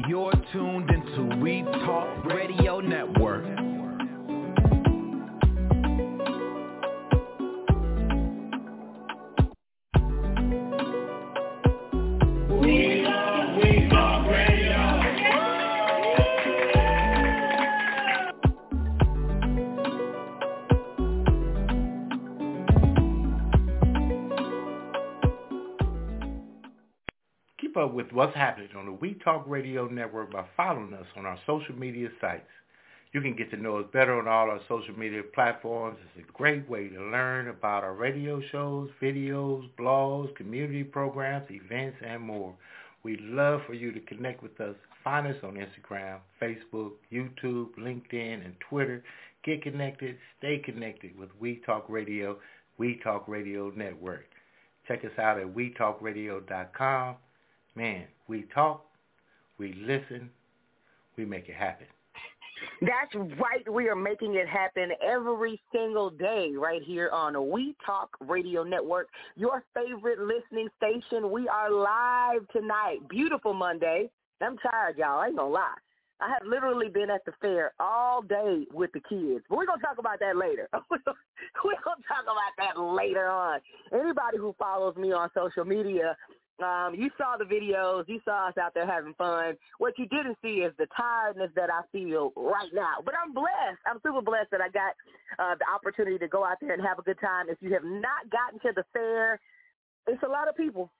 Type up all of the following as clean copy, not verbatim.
You're tuned into We Talk Radio Network. Up with what's happening on the We Talk Radio Network by following us on our social media sites. You can get to know us better on all our social media platforms. It's a great way to learn about our radio shows, videos, blogs, community programs, events, and more. We'd love for you to connect with us. Find us on Instagram, Facebook, YouTube, LinkedIn, and Twitter. Get connected, stay connected with We Talk Radio, We Talk Radio Network. Check us out at wetalkradio.com. Man, we talk, we listen, we make it happen. That's right. We are making it happen every single day right here on We Talk Radio Network, your favorite listening station. We are live tonight. Beautiful Monday. I'm tired, y'all. I ain't going to lie. I have literally been at the fair all day with the kids. But we're going to talk about that later. We're going to talk about that later on. Anybody who follows me on social media, you saw the videos. You saw us out there having fun. What you didn't see is the tiredness that I feel right now. But I'm blessed. I'm super blessed that I got the opportunity to go out there and have a good time. If you have not gotten to the fair, it's a lot of people.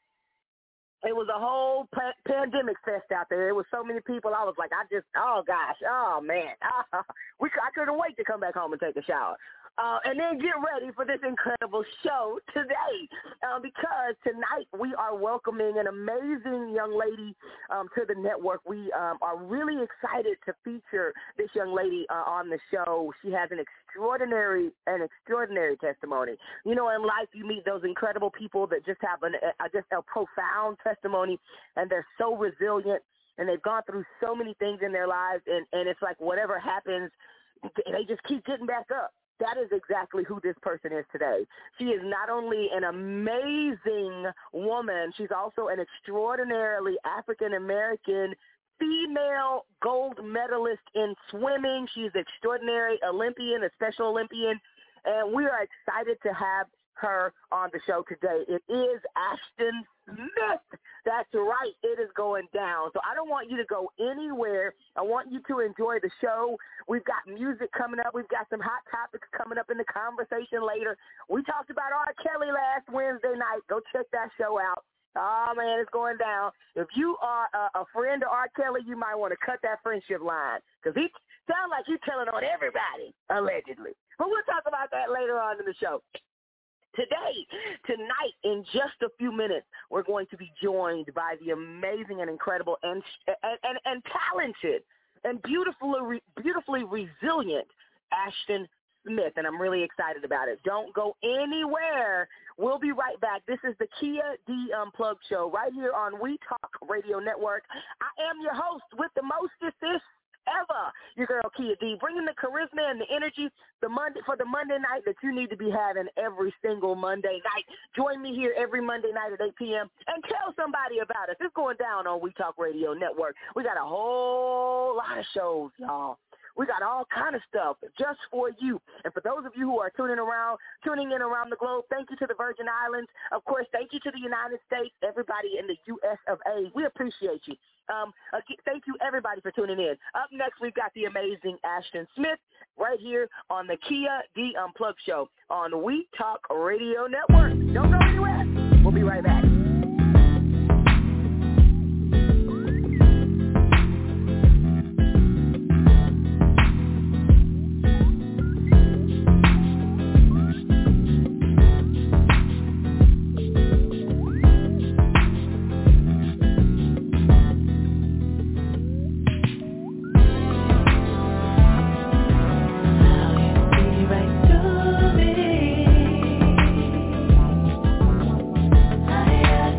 It was a whole pandemic fest out there. It was so many people. I was like, oh, gosh, oh, man. I couldn't wait to come back home and take a shower. And then get ready for this incredible show today because tonight we are welcoming an amazing young lady to the network. We are really excited to feature this young lady on the show. She has an extraordinary testimony. You know, in life you meet those incredible people that just have a profound testimony, and they're so resilient, and they've gone through so many things in their lives, and it's like whatever happens, they just keep getting back up. That is exactly who this person is today. She is not only an amazing woman, she's also an extraordinarily African-American female gold medalist in swimming. She's an extraordinary Olympian, a Special Olympian, and we are excited to have her on the show today. It is Ashton Smith. That's right. It is going down. So I don't want you to go anywhere. I want you to enjoy the show. We've got music coming up. We've got some hot topics coming up in the conversation later. We talked about R. Kelly last Wednesday night. Go check that show out. Oh, man, it's going down. If you are a friend of R. Kelly, you might want to cut that friendship line because he sounds like he's telling on everybody, allegedly. But we'll talk about that later on in the show. Tonight, in just a few minutes, we're going to be joined by the amazing and incredible and talented and beautifully resilient Ashton Smith, and I'm really excited about it. Don't go anywhere. We'll be right back. This is the Kia D Unplugged Show right here on We Talk Radio Network. I am your host with the mostest ever, your girl Kia D, bringing the charisma and the energy for the Monday night that you need to be having every single Monday night. Join me here every Monday night at 8 p.m. and tell somebody about us. It's going down on We Talk Radio Network. We got a whole lot of shows, y'all. We got all kind of stuff just for you. And for those of you who are tuning in around the globe, thank you to the Virgin Islands. Of course, thank you to the United States, everybody in the U.S. of A. We appreciate you. Thank you, everybody, for tuning in. Up next, we've got the amazing Ashton Smith right here on the Kia D Unplugged Show on We Talk Radio Network. Don't go anywhere. We'll be right back. I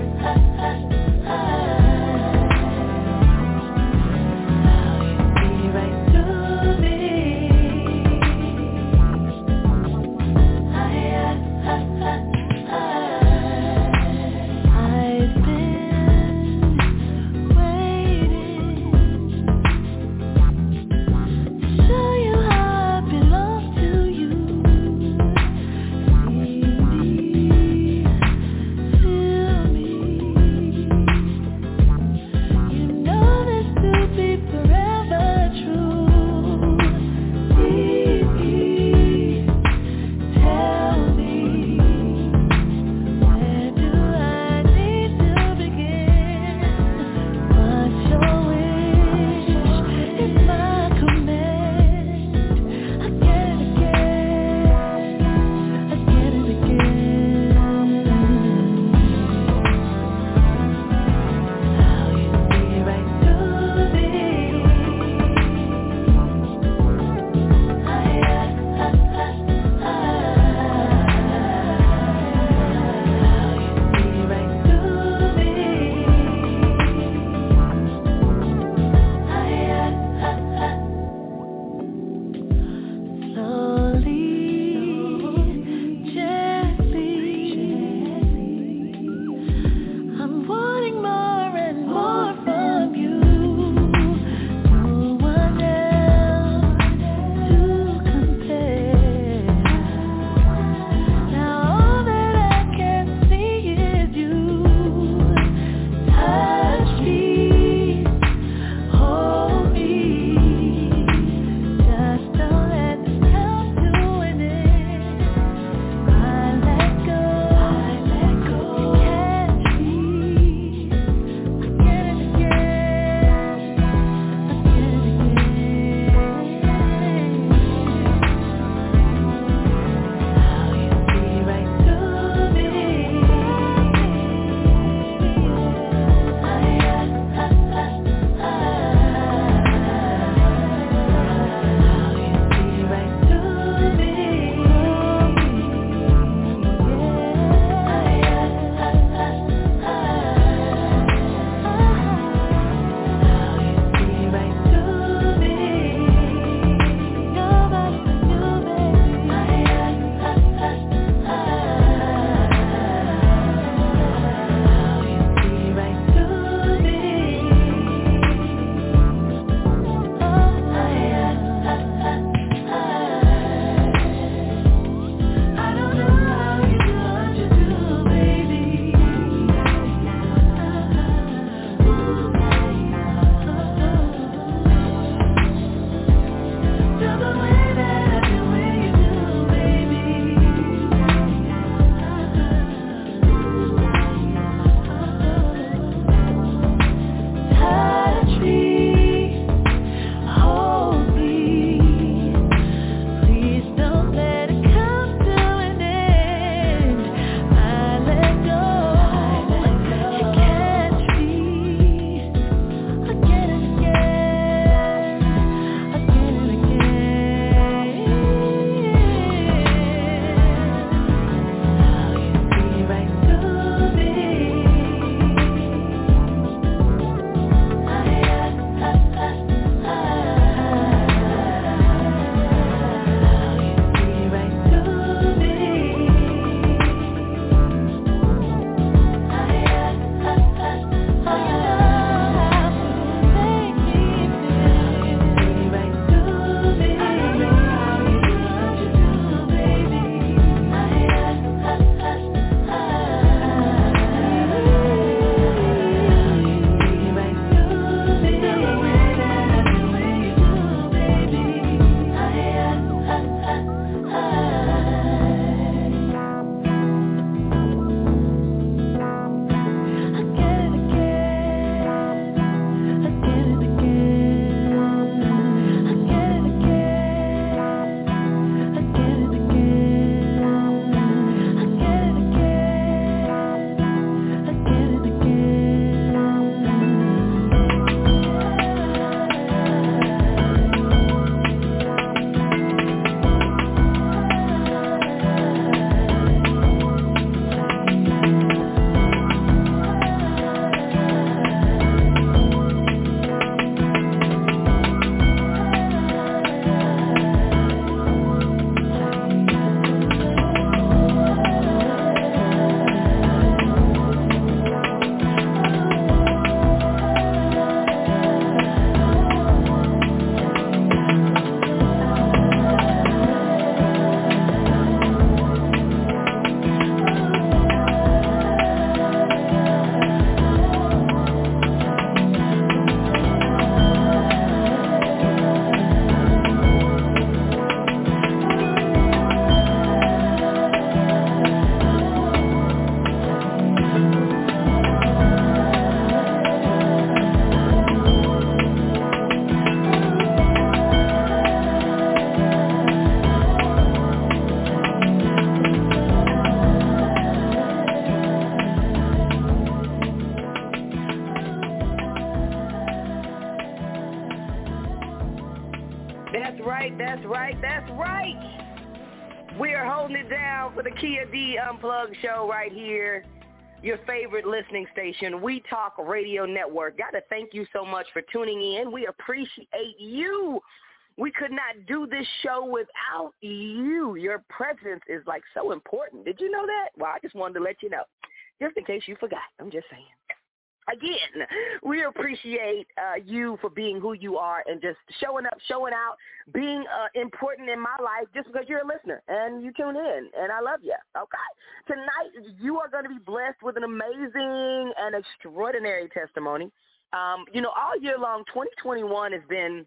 We are holding it down for the Kia D Unplugged show right here. Your favorite listening station, We Talk Radio Network. Got to thank you so much for tuning in. We appreciate you. We could not do this show without you. Your presence is like so important. Did you know that? Well, I just wanted to let you know, just in case you forgot. I'm just saying. Again, we appreciate you for being who you are and just showing up, showing out, being important in my life just because you're a listener and you tune in, and I love you, okay? Tonight, you are going to be blessed with an amazing and extraordinary testimony. All year long, 2021 has been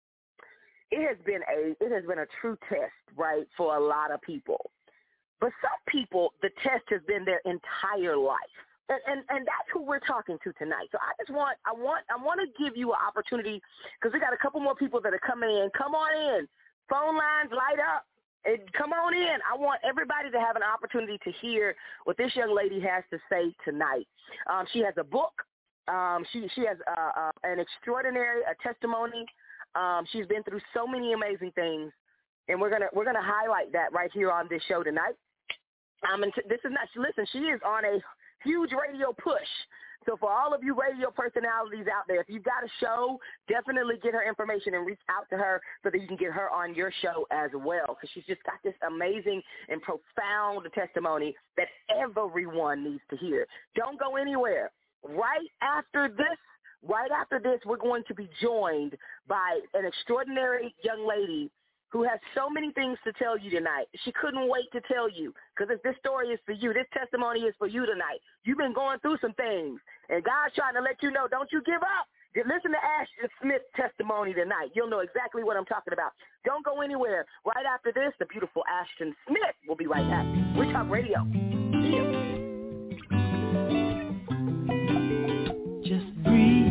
a true test, right, for a lot of people. But some people, the test has been their entire life. And that's who we're talking to tonight. So I want to give you an opportunity because we got a couple more people that are coming in. Come on in. Phone lines light up. Come on in. I want everybody to have an opportunity to hear what this young lady has to say tonight. She has a book. She has an extraordinary testimony. She's been through so many amazing things, and we're gonna highlight that right here on this show tonight. Listen, she is on a huge radio push. So for all of you radio personalities out there, if you've got a show, definitely get her information and reach out to her so that you can get her on your show as well, because she's just got this amazing and profound testimony that everyone needs to hear. Don't go anywhere. Right after this, we're going to be joined by an extraordinary young lady who has so many things to tell you tonight. She couldn't wait to tell you, because if this story is for you, this testimony is for you tonight. You've been going through some things, and God's trying to let you know, don't you give up. Listen to Ashton Smith's testimony tonight. You'll know exactly what I'm talking about. Don't go anywhere. Right after this, the beautiful Ashton Smith will be right back. We Talk Radio. Yeah. Just breathe.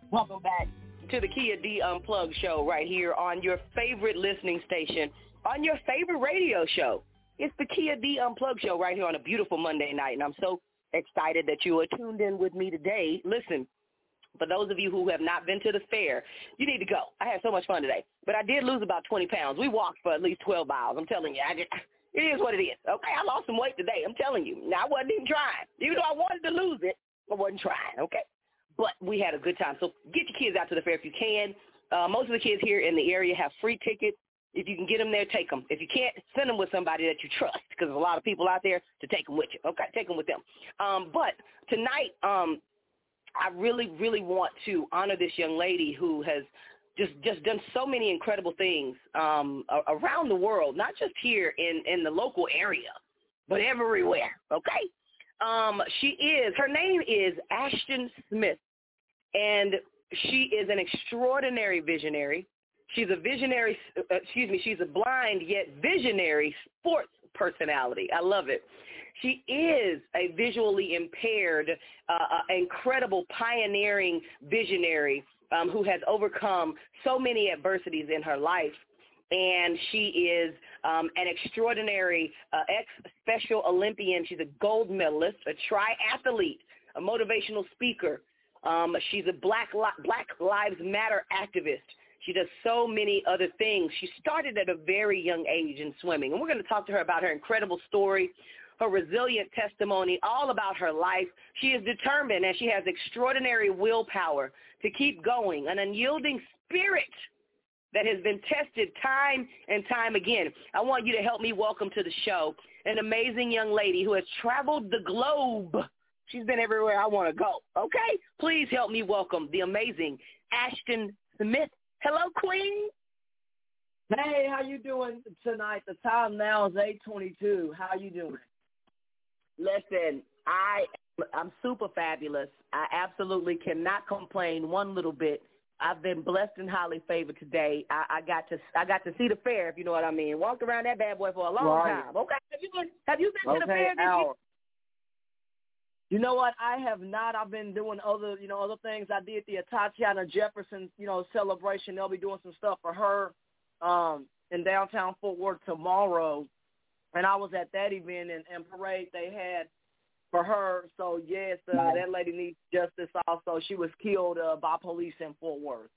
Welcome back to the Kia D Unplugged show right here on your favorite listening station, on your favorite radio show. It's the Kia D Unplugged show right here on a beautiful Monday night, and I'm so excited that you are tuned in with me today. Listen, for those of you who have not been to the fair, you need to go. I had so much fun today, but I did lose about 20 pounds. We walked for at least 12 miles. I'm telling you, it is what it is. Okay, I lost some weight today. I'm telling you. Now, I wasn't even trying. Even though I wanted to lose it, I wasn't trying, okay? But we had a good time. So get your kids out to the fair if you can. Most of the kids here in the area have free tickets. If you can get them there, take them. If you can't, send them with somebody that you trust, because there's a lot of people out there to take them with you. Okay, take them with them. But tonight, I really, really want to honor this young lady who has just done so many incredible things around the world, not just here in the local area, but everywhere, okay? Her name is Ashton Smith, and she is an extraordinary visionary. She's a visionary, she's a blind yet visionary sports personality. I love it. She is a visually impaired, incredible, pioneering visionary who has overcome so many adversities in her life. And she is an extraordinary ex-Special Olympian. She's a gold medalist, a triathlete, a motivational speaker. She's a Black Lives Matter activist. She does so many other things. She started at a very young age in swimming. And we're going to talk to her about her incredible story, her resilient testimony, all about her life. She is determined, and she has extraordinary willpower to keep going, an unyielding spirit that has been tested time and time again. I want you to help me welcome to the show an amazing young lady who has traveled the globe. She's been everywhere I want to go, okay? Please help me welcome the amazing Ashton Smith. Hello, Queen. Hey, how you doing tonight? The time now is 8:22. How you doing? Listen, I'm super fabulous. I absolutely cannot complain one little bit. I've been blessed and highly favored today. I got to see the fair, if you know what I mean. Walked around that bad boy for a long time. Okay, have you been to the fair this year? You know what? I have not. I've been doing other things. I did the Tatiana Jefferson, celebration. They'll be doing some stuff for her in downtown Fort Worth tomorrow. And I was at that event and parade they had for her. So, yes, that lady needs justice also. She was killed by police in Fort Worth.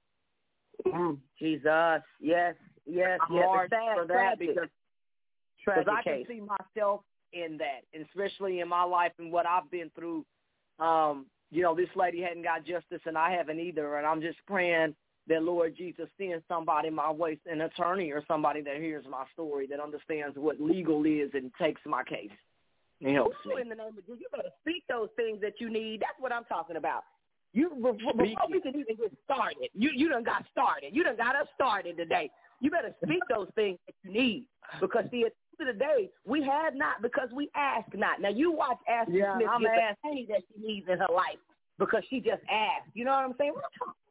Jesus. Yes. I'm hard for that because I can see myself in that, and especially in my life and what I've been through. This lady hadn't got justice, and I haven't either. And I'm just praying that Lord Jesus sends somebody my way, an attorney or somebody that hears my story, that understands what legal is and takes my case. It helps me. In the name of Jesus, you better speak those things that you need. That's what I'm talking about. Before we can even get started, you done got started. You done got us started today. You better speak those things that you need, because the end of the day, we have not because we ask not. Now, you watch Ashton Smith get the money that she needs in her life because she just asked. You know what I'm saying?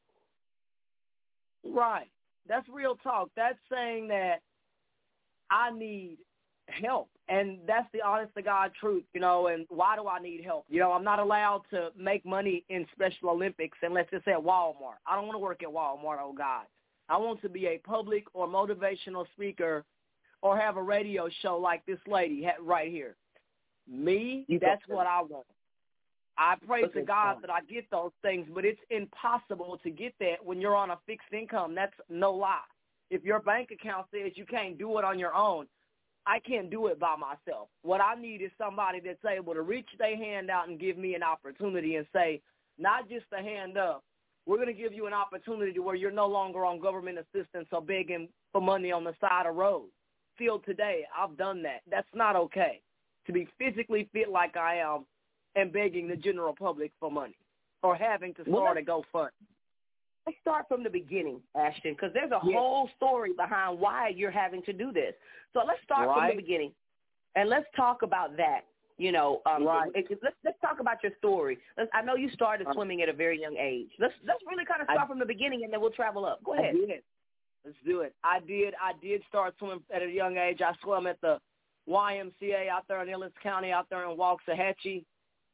Right. That's real talk. That's saying that I need help, and that's the honest-to-God truth, and why do I need help? I'm not allowed to make money in Special Olympics unless it's at Walmart. I don't want to work at Walmart, oh, God. I want to be a public or motivational speaker or have a radio show like this lady right here. That's what I want. I pray to God that I get those things, but it's impossible to get that when you're on a fixed income. That's no lie. If your bank account says you can't do it on your own, I can't do it by myself. What I need is somebody that's able to reach their hand out and give me an opportunity and say, not just a hand up, we're going to give you an opportunity to where you're no longer on government assistance or begging for money on the side of road. Still today, I've done that. That's not okay. To be physically fit like I am and begging the general public for money or having to start a GoFundMe. Let's start from the beginning, Ashton, because there's a whole story behind why you're having to do this. So let's start from the beginning, and let's talk about that. Let's talk about your story. I know you started swimming at a very young age. Let's really kind of start from the beginning, and then we'll travel up. Go ahead. Let's do it. I did start swimming at a young age. I swam at the YMCA out there in Ellis County, out there in Waxahachie.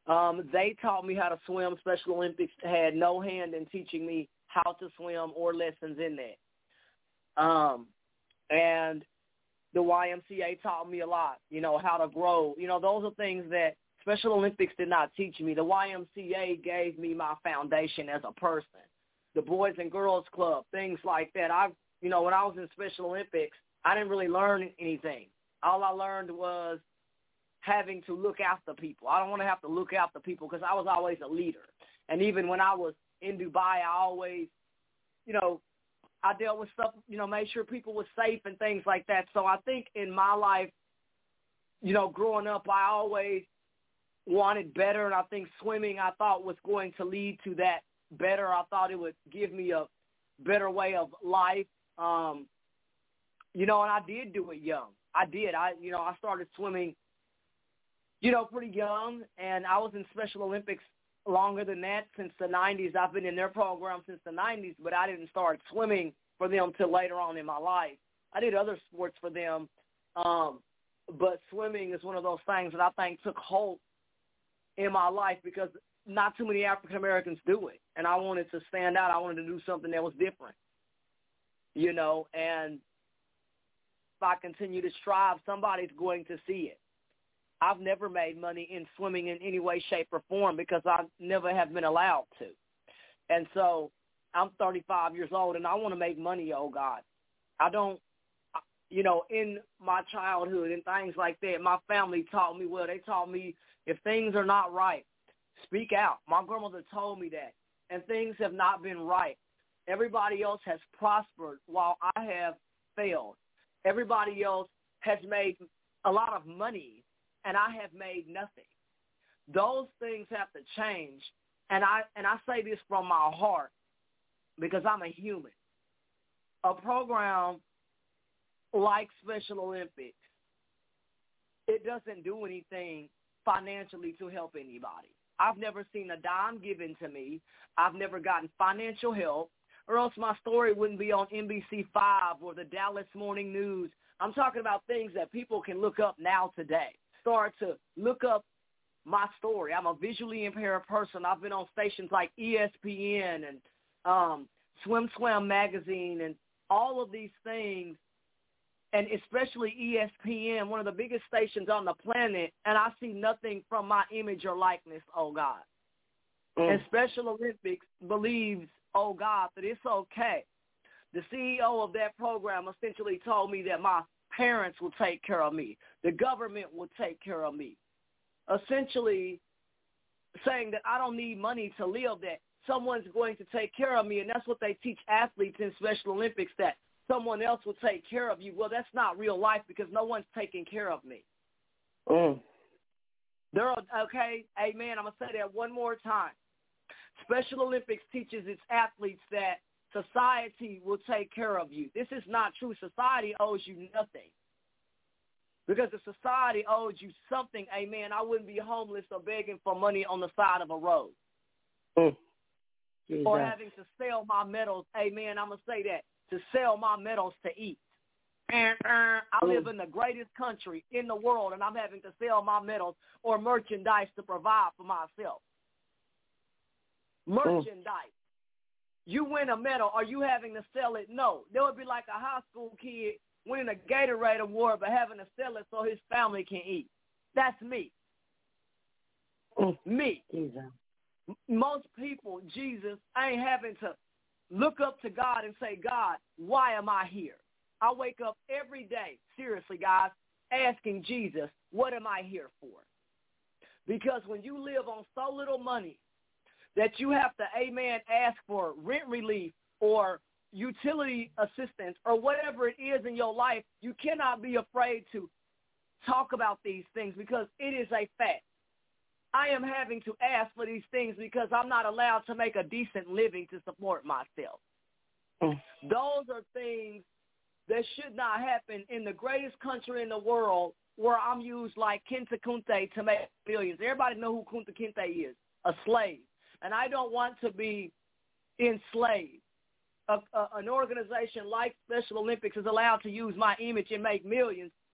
They taught me how to swim. Special Olympics had no hand in teaching me how to swim or lessons in that. And the YMCA taught me a lot, how to grow. Those are things that Special Olympics did not teach me. The YMCA gave me my foundation as a person. The Boys and Girls Club, things like that. When I was in Special Olympics, I didn't really learn anything. All I learned was having to look after people. I don't want to have to look after people because I was always a leader. And even when I was in Dubai, I always, I dealt with stuff, made sure people were safe and things like that. So I think in my life, growing up, I always wanted better. And I think swimming, I thought, was going to lead to that better. I thought it would give me a better way of life. And I did do it young. I did. I started swimming, pretty young, and I was in Special Olympics longer than that, since the 90s. I've been in their program since the 90s, but I didn't start swimming for them till later on in my life. I did other sports for them, but swimming is one of those things that I think took hold in my life because not too many African Americans do it, and I wanted to stand out. I wanted to do something that was different, and if I continue to strive, somebody's going to see it. I've never made money in swimming in any way, shape, or form because I never have been allowed to. And so I'm 35 years old, and I want to make money, oh, God. I don't, in my childhood and things like that, my family taught me, they taught me if things are not right, speak out. My grandmother told me that, and things have not been right. Everybody else has prospered while I have failed. Everybody else has made a lot of money, and I have made nothing. Those things have to change, and I say this from my heart because I'm a human. A program like Special Olympics, it doesn't do anything financially to help anybody. I've never seen a dime given to me. I've never gotten financial help, or else my story wouldn't be on NBC5 or the Dallas Morning News. I'm talking about things that people can look up now today. Start to look up my story. I'm a visually impaired person. I've been on stations like ESPN and Swim Swam Magazine and all of these things, and especially ESPN, one of the biggest stations on the planet, and I see nothing from my image or likeness, oh, God. And Special Olympics believes, oh, God, that it's okay. The CEO of that program essentially told me that my parents will take care of me. The government will take care of me. Essentially saying that I don't need money to live, that someone's going to take care of me, and that's what they teach athletes in Special Olympics, that someone else will take care of you. Well, that's not real life because no one's taking care of me. Okay, amen, I'm going to say that one more time. Special Olympics teaches its athletes that society will take care of you. This is not true. Society owes you nothing. Because if society owes you something, amen, I wouldn't be homeless or begging for money on the side of a road. Or having to sell my medals, amen, I'm going to say that, to sell my medals to eat. I live in the greatest country in the world, and I'm having to sell my medals or merchandise to provide for myself. Merchandise. You win a medal, are you having to sell it? No. There would be like a high school kid winning a Gatorade award but having to sell it so his family can eat. That's me. Me. Jesus. Most people, Jesus, ain't having to look up to God and say, God, why am I here? I wake up every day, seriously, guys, asking Jesus, what am I here for? Because when you live on so little money that you have to, amen, ask for rent relief or utility assistance or whatever it is in your life, you cannot be afraid to talk about these things because it is a fact. I am having to ask for these things because I'm not allowed to make a decent living to support myself. Those are things that should not happen in the greatest country in the world where I'm used like Kunta Kinte to make billions. Everybody know who Kunta Kinte is, a slave. And I don't want to be enslaved. An organization like Special Olympics is allowed to use my image and make millions.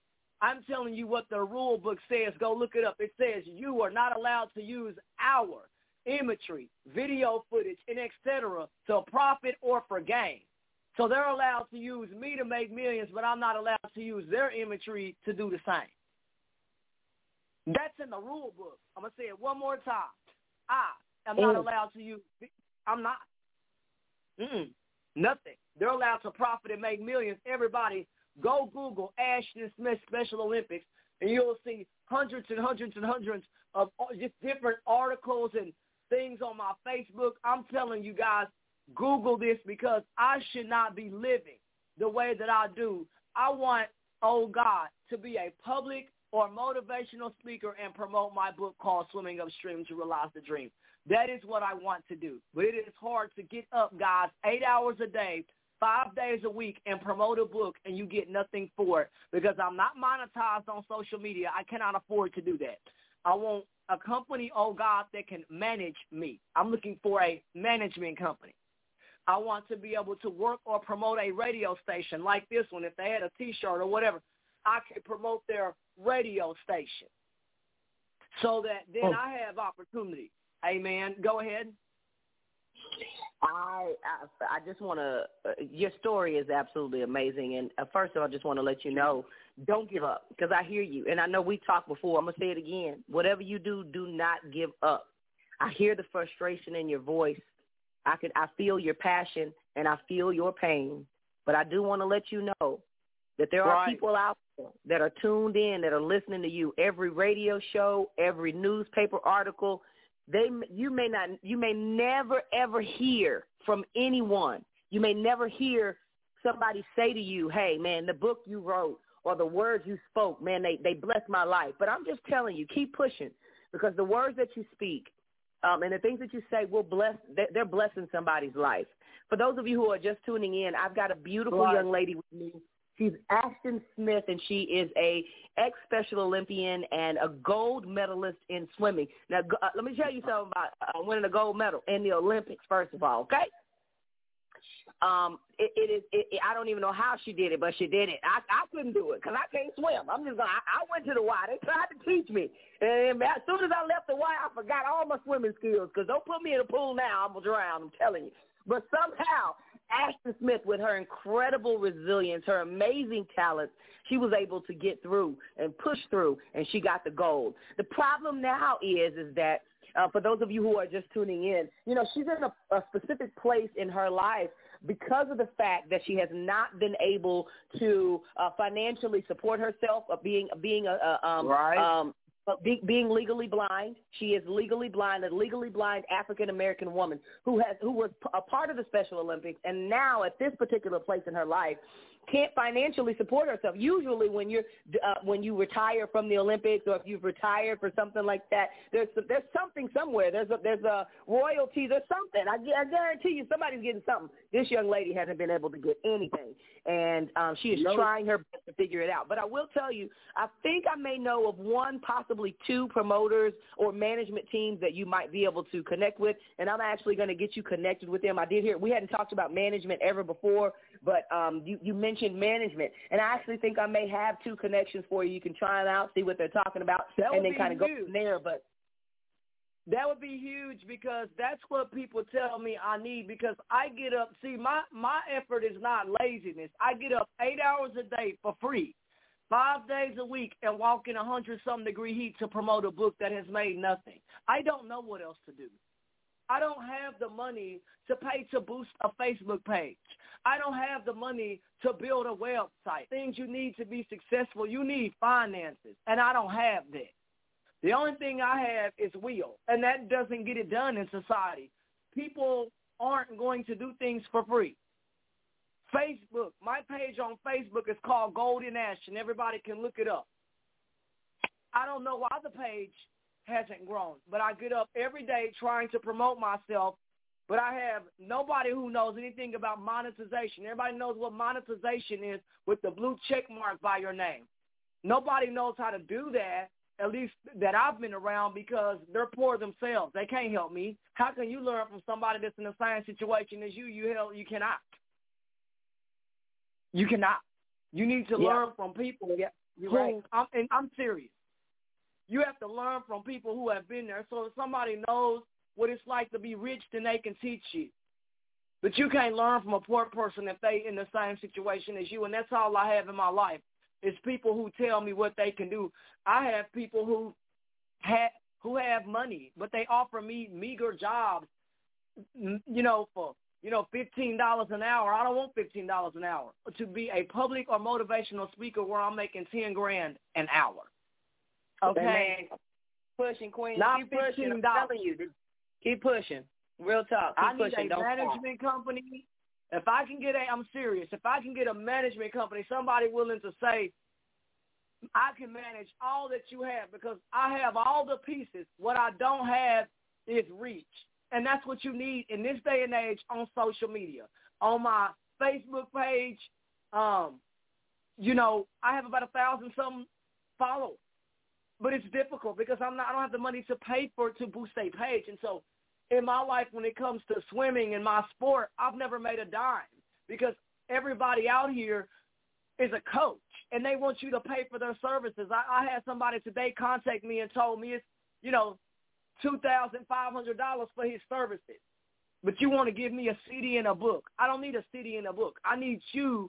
I'm telling you what the rule book says. Go look it up. It says you are not allowed to use our imagery, video footage, and etc. to profit or for gain. So they're allowed to use me to make millions, but I'm not allowed to use their imagery to do the same. That's in the rule book. I'm going to say it one more time. I am not allowed to use, I'm not. Nothing. They're allowed to profit and make millions. Everybody, go Google Ashton Smith Special Olympics, and you'll see hundreds and hundreds and hundreds of just different articles and things on my Facebook. I'm telling you guys, Google this, because I should not be living the way that I do. I want, oh God, to be a public or motivational speaker and promote my book called Swimming Upstream to Realize the Dream. That is what I want to do. But it is hard to get up, guys, 8 hours a day, 5 days a week, and promote a book, and you get nothing for it, because I'm not monetized on social media. I cannot afford to do that. I want a company, oh God, that can manage me. I'm looking for a management company. I want to be able to work or promote a radio station like this one. If they had a T-shirt or whatever, I could promote their radio station so that then I have opportunity. Amen. Go ahead. I just want to, your story is absolutely amazing. And first of all, I just want to let you know, don't give up, because I hear you. And I know we talked before. I'm going to say it again. Whatever you do, do not give up. I hear the frustration in your voice. I feel your passion, and I feel your pain. But I do want to let you know that there are people out there that are tuned in, that are listening to you. Every radio show, every newspaper article, you may never ever hear from anyone. You may never hear somebody say to you, hey, man, the book you wrote or the words you spoke, man, they blessed my life. But I'm just telling you, keep pushing, because the words that you speak and the things that you say will they're blessing somebody's life. For those of you who are just tuning in, I've got a beautiful young lady with me. She's Ashton Smith, and she is a ex-Special Olympian and a gold medalist in swimming. Now, let me tell you something about winning a gold medal in the Olympics, first of all, okay? I don't even know how she did it, but she did it. I couldn't do it because I can't swim. I went to the Y. They tried to teach me. And as soon as I left the Y, I forgot all my swimming skills, because don't put me in a pool now, I'm going to drown, I'm telling you. But somehow, Ashton Smith, with her incredible resilience, her amazing talent, she was able to get through and push through, and she got the gold. The problem now is that for those of you who are just tuning in, you know, she's in a specific place in her life because of the fact that she has not been able to financially support herself, being legally blind. She is legally blind, a legally blind African-American woman who was a part of the Special Olympics, and now at this particular place in her life can't financially support herself. Usually when you retire from the Olympics, or if you've retired for something like that, there's something somewhere. There's a royalty. There's something. I guarantee you somebody's getting something. This young lady hasn't been able to get anything, and she is trying her best to figure it out. But I will tell you, I think I may know of one, possibly two promoters or management teams that you might be able to connect with, and I'm actually going to get you connected with them. I did hear we hadn't talked about management ever before, but you mentioned management, and I actually think I may have two connections for you. You can try them out, see what they're talking about, and then kind of go from there. But that would be huge, because that's what people tell me I need, because I get up. See, my effort is not laziness. I get up 8 hours a day for free, 5 days a week, and walk in 100-some degree heat to promote a book that has made nothing. I don't know what else to do. I don't have the money to pay to boost a Facebook page. I don't have the money to build a website. Things you need to be successful, you need finances, and I don't have that. The only thing I have is will, and that doesn't get it done in society. People aren't going to do things for free. Facebook, my page on Facebook is called Golden Ashton. Everybody can look it up. I don't know why the page hasn't grown, but I get up every day trying to promote myself, but I have nobody who knows anything about monetization. Everybody knows what monetization is with the blue check mark by your name. Nobody knows how to do that, at least that I've been around, because they're poor themselves. They can't help me. How can you learn from somebody that's in the same situation as you? You cannot. You cannot. You need to learn from people You're right. I'm serious. You have to learn from people who have been there. So if somebody knows what it's like to be rich, then they can teach you. But you can't learn from a poor person if they in the same situation as you. And that's all I have in my life is people who tell me what they can do. I have people who have money, but they offer me meager jobs, for $15 an hour. I don't want $15 an hour to be a public or motivational speaker where I'm making $10,000 an hour. Okay, pushing, Queen. Not keep pushing. I'm $15. telling you, keep pushing. Real talk. Keep I need pushing. a management company. If I can get I'm serious. If I can get a management company, somebody willing to say, I can manage all that you have because I have all the pieces. What I don't have is reach. And that's what you need in this day and age on social media. On my Facebook page, I have about 1,000-something followers. But it's difficult because I don't have the money to pay to boost a page. And so in my life, when it comes to swimming and my sport, I've never made a dime because everybody out here is a coach and they want you to pay for their services. I had somebody today contact me and told me it's, $2,500 for his services. But you want to give me a CD and a book. I don't need a CD and a book. I need you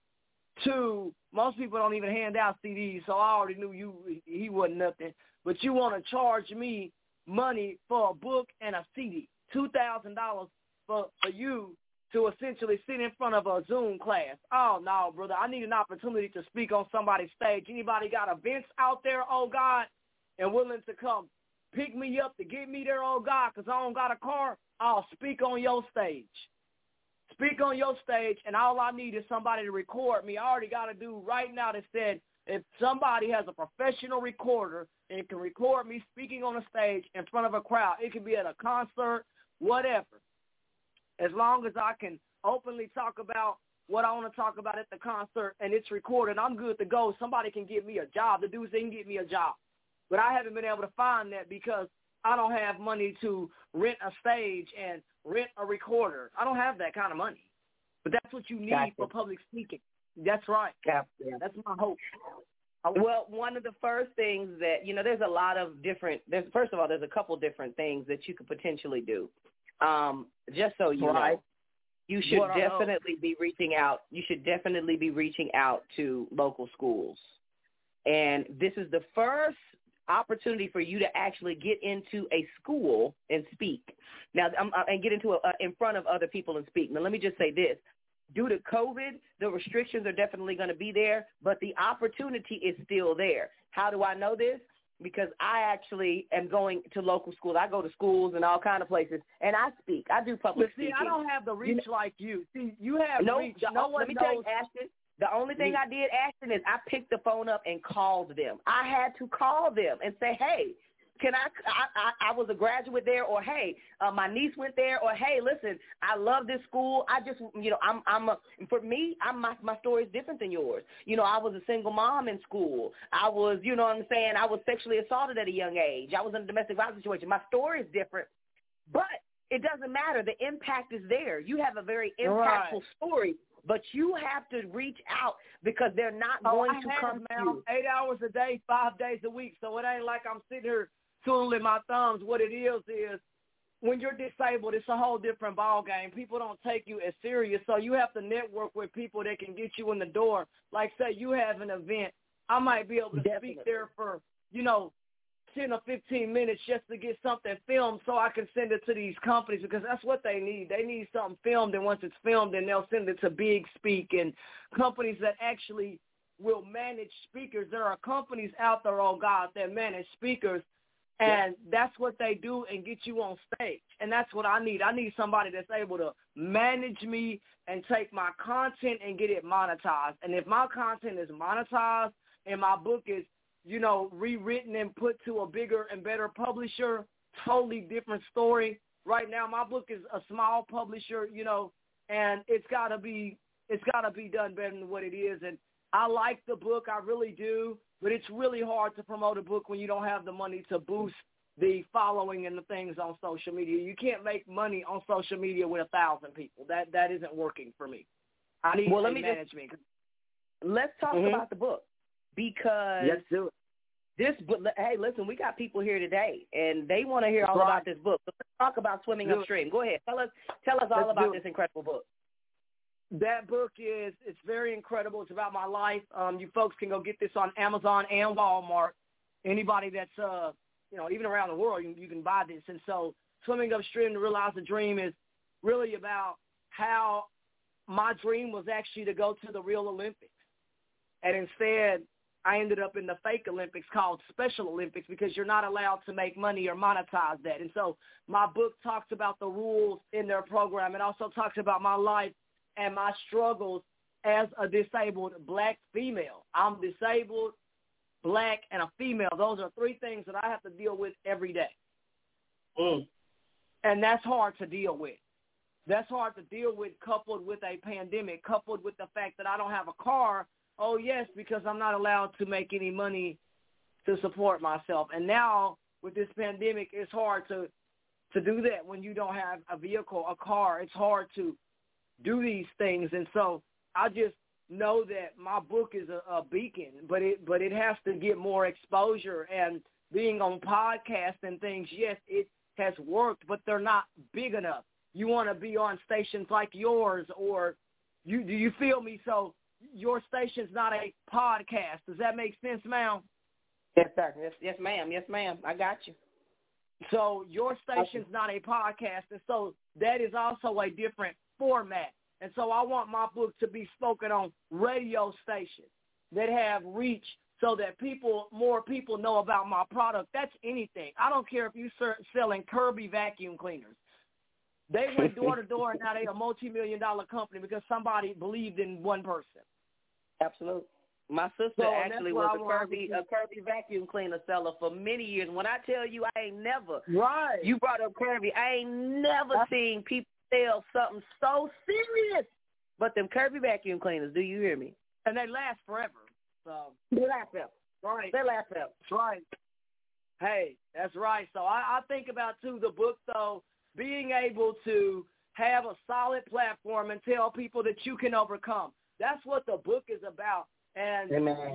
to, most people don't even hand out CDs, so I already knew he wasn't nothing. But you want to charge me money for a book and a CD, $2,000 for you to essentially sit in front of a Zoom class. Oh, no, brother, I need an opportunity to speak on somebody's stage. Anybody got events out there, oh, God, and willing to come pick me up to get me there, oh, God, because I don't got a car? I'll speak on your stage. Speak on your stage, and all I need is somebody to record me. I already got a dude right now that said if somebody has a professional recorder and can record me speaking on a stage in front of a crowd, it could be at a concert, whatever, as long as I can openly talk about what I want to talk about at the concert and it's recorded, I'm good to go. Somebody can give me a job. The dude said he can get me a job. But I haven't been able to find that because I don't have money to rent a stage and rent a recorder. I don't have that kind of money. But that's what you need for public speaking. That's right. Yeah. That's my hope. Well, one of the first things that, there's a lot of different, first of all, there's a couple different things that you could potentially do. Just so you know, you should definitely be reaching out. You should definitely be reaching out to local schools. And this is the first opportunity for you to actually get into a school and speak. Now, and get into in front of other people and speak. Now, let me just say this. Due to COVID, the restrictions are definitely going to be there, but the opportunity is still there. How do I know this? Because I actually am going to local schools. I go to schools and all kind of places, and I speak. I do public speaking. I don't have the reach like you. See, you have reach. Let me tell you, Ashton, the only thing I did, Ashton, is I picked the phone up and called them. I had to call them and say, hey, can I was a graduate there, or hey, my niece went there, or hey, listen, I love this school. I just, for me, my story is different than yours. I was a single mom in school. I was, I was sexually assaulted at a young age. I was in a domestic violence situation. My story is different, but it doesn't matter. The impact is there. You have a very impactful story. But you have to reach out because they're not going to come to you. 8 hours a day, 5 days a week. So it ain't like I'm sitting here twiddling my thumbs. What it is when you're disabled, it's a whole different ball game. People don't take you as serious. So you have to network with people that can get you in the door. Like, say you have an event. I might be able to speak there for, 10 or 15 minutes just to get something filmed so I can send it to these companies because that's what they need. They need something filmed, and once it's filmed, then they'll send it to Big Speak and companies that actually will manage speakers. There are companies out there, oh God, that manage speakers, and that's what they do and get you on stage. And that's what I need. I need somebody that's able to manage me and take my content and get it monetized. And if my content is monetized and my book is rewritten and put to a bigger and better publisher, totally different story. Right now, my book is a small publisher, and it's gotta be done better than what it is. And I like the book, I really do, but it's really hard to promote a book when you don't have the money to boost the following and the things on social media. You can't make money on social media with 1,000 people. That isn't working for me. I need management. Let's talk about the book. because let's do it. Hey, listen, we got people here today, and they want to hear all about this book. So let's talk about Swimming Upstream. Go ahead. Tell us all about this incredible book. That book it's very incredible. It's about my life. You folks can go get this on Amazon and Walmart. Anybody that's, even around the world, you can buy this. And so Swimming Upstream to Realize the Dream is really about how my dream was actually to go to the real Olympics. And instead, I ended up in the fake Olympics called Special Olympics because you're not allowed to make money or monetize that. And so my book talks about the rules in their program. It also talks about my life and my struggles as a disabled black female. I'm disabled, black, and a female. Those are three things that I have to deal with every day. And that's hard to deal with. That's hard to deal with, coupled with a pandemic, coupled with the fact that I don't have a car. Oh, yes, because I'm not allowed to make any money to support myself. And now with this pandemic, it's hard to do that when you don't have a vehicle, a car. It's hard to do these things. And so I just know that my book is a beacon, but it has to get more exposure. And being on podcasts and things, yes, it has worked, but they're not big enough. You want to be on stations like yours, or do you feel me? So your station's not a podcast. Does that make sense, ma'am? Yes, sir. Yes, ma'am. Yes, ma'am. I got you. So your station's not a podcast, and so that is also a different format. And so I want my book to be spoken on radio stations that have reach so that more people know about my product. That's anything. I don't care if you're selling Kirby vacuum cleaners. They went door to door, and now they're a multi-million-dollar company because somebody believed in one person. Absolutely. My sister actually was a Kirby vacuum cleaner seller for many years. When I tell you, I ain't never. Right. You brought up Kirby. I ain't never seen people sell something so serious. But them Kirby vacuum cleaners, do you hear me? And they last forever. So they last forever. Right. They last forever. That's right. Hey, that's right. So I think about, too, the book, though, being able to have a solid platform and tell people that you can overcome. That's what the book is about. And,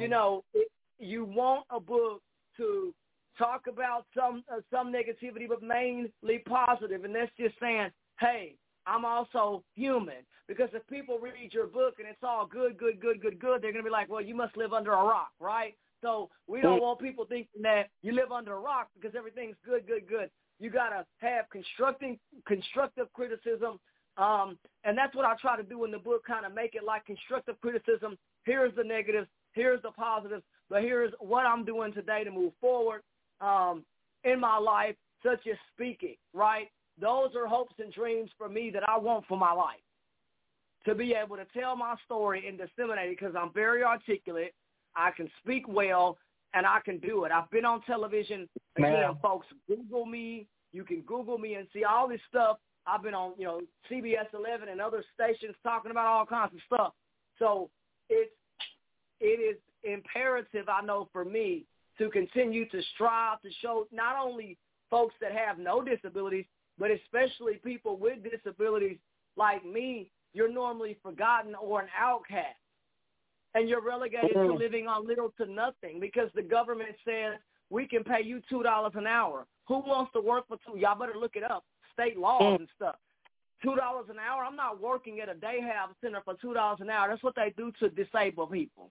you want a book to talk about some negativity, but mainly positive. And that's just saying, hey, I'm also human. Because if people read your book and it's all good, they're going to be like, well, you must live under a rock, right? So we don't want people thinking that you live under a rock because everything's good. You got to have constructive criticism. And that's what I try to do in the book, kind of make it like constructive criticism. Here's the negatives. Here's the positives. But here's what I'm doing today to move forward in my life, such as speaking, right? Those are hopes and dreams for me that I want for my life, to be able to tell my story and disseminate it because I'm very articulate. I can speak well, and I can do it. I've been on television. Again, folks, Google me. You can Google me and see all this stuff. I've been on, CBS 11 and other stations talking about all kinds of stuff. So it is imperative, I know, for me to continue to strive to show not only folks that have no disabilities, but especially people with disabilities like me, you're normally forgotten or an outcast. And you're relegated to living on little to nothing because the government says we can pay you $2 an hour. Who wants to work for $2? Y'all better look it up. State laws and stuff. $2 an hour. I'm not working at a day house center for $2 an hour. That's what they do to disabled people.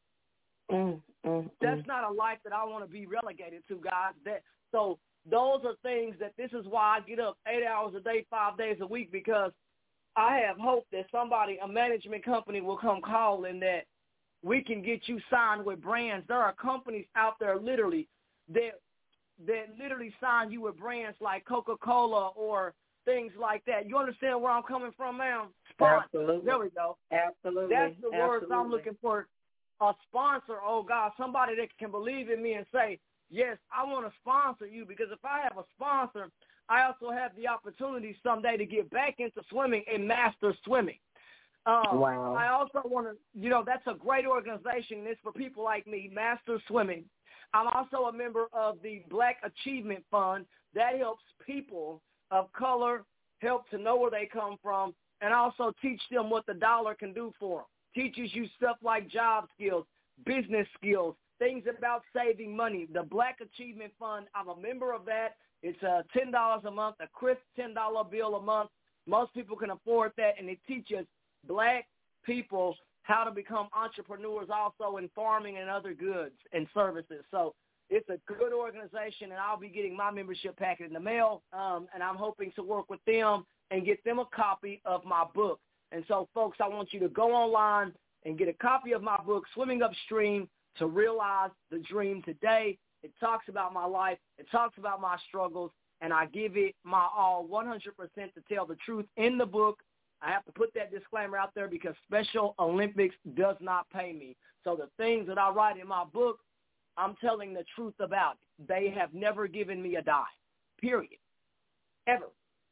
That's not a life that I want to be relegated to, guys. So those are things that this is why I get up 8 hours a day, 5 days a week, because I have hope that a management company will come calling that we can get you signed with brands. There are companies out there literally that literally sign you with brands like Coca-Cola or things like that. You understand where I'm coming from, ma'am? Sponsor. Absolutely. There we go. Absolutely. That's the words I'm looking for. A sponsor, oh, God, somebody that can believe in me and say, yes, I want to sponsor you, because if I have a sponsor, I also have the opportunity someday to get back into swimming and master swimming. Wow. I also want to, that's a great organization. It's for people like me, Master Swimming. I'm also a member of the Black Achievement Fund. That helps people of color help to know where they come from and also teach them what the dollar can do for them. Teaches you stuff like job skills, business skills, things about saving money. The Black Achievement Fund, I'm a member of that. It's $10 a month, a crisp $10 bill a month. Most people can afford that, and it teaches black people how to become entrepreneurs also in farming and other goods and services. So it's a good organization, and I'll be getting my membership packet in the mail, and I'm hoping to work with them and get them a copy of my book. And so, folks, I want you to go online and get a copy of my book, Swimming Upstream to Realize the Dream Today. It talks about my life. It talks about my struggles, and I give it my all 100% to tell the truth in the book. I have to put that disclaimer out there because Special Olympics does not pay me. So the things that I write in my book, I'm telling the truth about it. They have never given me a dime, period, ever.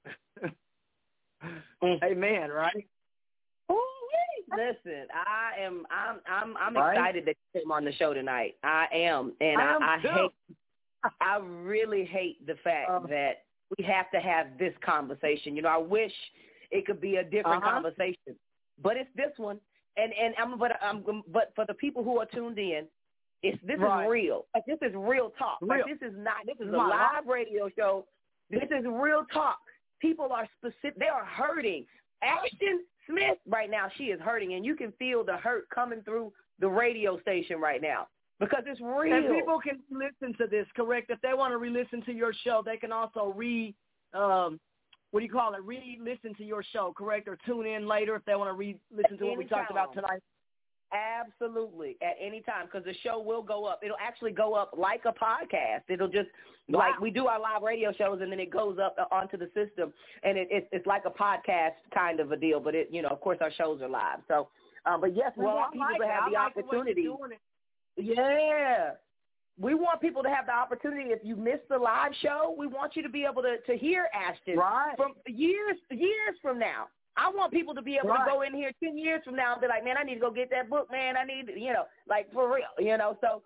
Amen, right? Listen, I'm excited that you came on the show tonight. I am, and I really hate the fact that we have to have this conversation. You know, I wish it could be a different conversation, but it's this one. But for the people who are tuned in, this is real. Like, this is real talk. Like, this is a live radio show. This is real talk. People are specific. They are hurting. Ashton Smith right now, she is hurting, and you can feel the hurt coming through the radio station right now because it's real. And people can listen to this, correct? If they want to re-listen to your show, they can also re-listen to your show, correct? Or tune in later if they want to re-listen to what we talked about tonight. Absolutely, at any time, because the show will go up. It'll actually go up like a podcast. It'll just, like we do our live radio shows, and then it goes up onto the system, and it's like a podcast kind of a deal, but it, you know, of course, our shows are live. So, but yes, we want people to have the opportunity. Yeah. We want people to have the opportunity. If you missed the live show, we want you to be able to hear Ashton from years from now. I want people to be able to go in here 10 years from now and be like, man, I need to go get that book, man. I need, you know, like for real, you know. So,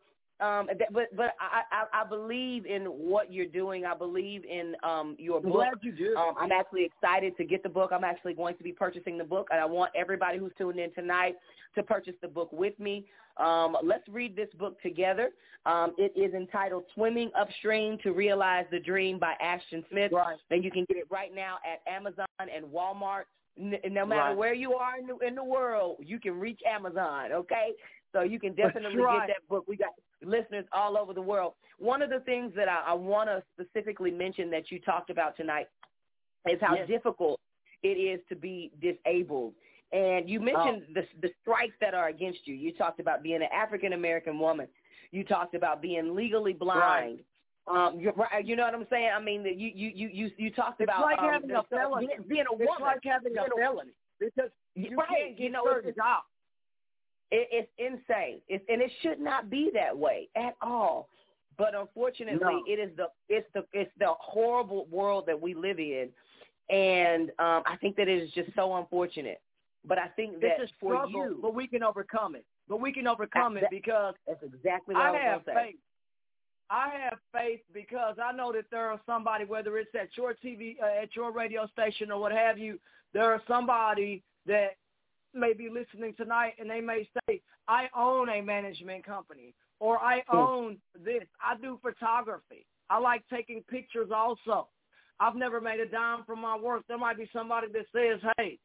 but I believe in what you're doing. I believe in your book. Glad you do. I'm actually excited to get the book. I'm actually going to be purchasing the book, and I want everybody who's tuned in tonight to purchase the book with me. Let's read this book together. It is entitled Swimming Upstream to Realize the Dream by Ashton Smith. And you can get it right now at Amazon and Walmart. No matter where you are in the world, you can reach Amazon, okay? So you can definitely get that book. We got listeners all over the world. One of the things that I want to specifically mention that you talked about tonight is how difficult it is to be disabled. And you mentioned the strikes that are against you. You talked about being an African-American woman. You talked about being legally blind. You know what I'm saying? I mean, you talked about like having a felony. Being a woman. It's like having a felony because you can't get certain jobs. It's insane, and it should not be that way at all. But unfortunately, it's the horrible world that we live in, and I think that it is just so unfortunate. But I think that it's a struggle, for you, but we can overcome it. It because that's exactly what I have faith. I have faith because I know that there are somebody, whether it's at your TV, at your radio station or what have you, there are somebody that may be listening tonight and they may say, I own a management company or I own this. I do photography. I like taking pictures also. I've never made a dime from my work. There might be somebody that says, hey,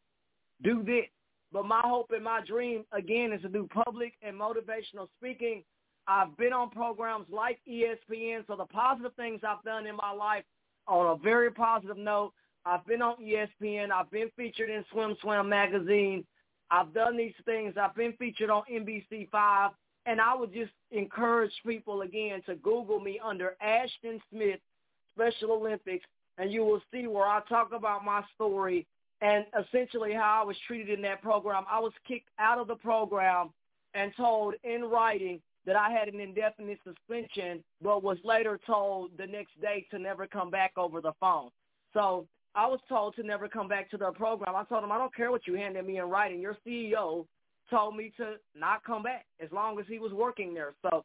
do this. But my hope and my dream, again, is to do public and motivational speaking. I've been on programs like ESPN, so the positive things I've done in my life, on a very positive note, I've been on ESPN. I've been featured in Swim Swam magazine. I've done these things. I've been featured on NBC5, and I would just encourage people, again, to Google me under Ashton Smith Special Olympics, and you will see where I talk about my story and essentially how I was treated in that program. I was kicked out of the program and told in writing that I had an indefinite suspension, but was later told the next day to never come back over the phone. So I was told to never come back to their program. I told them, I don't care what you handed me in writing. Your CEO told me to not come back as long as he was working there. So,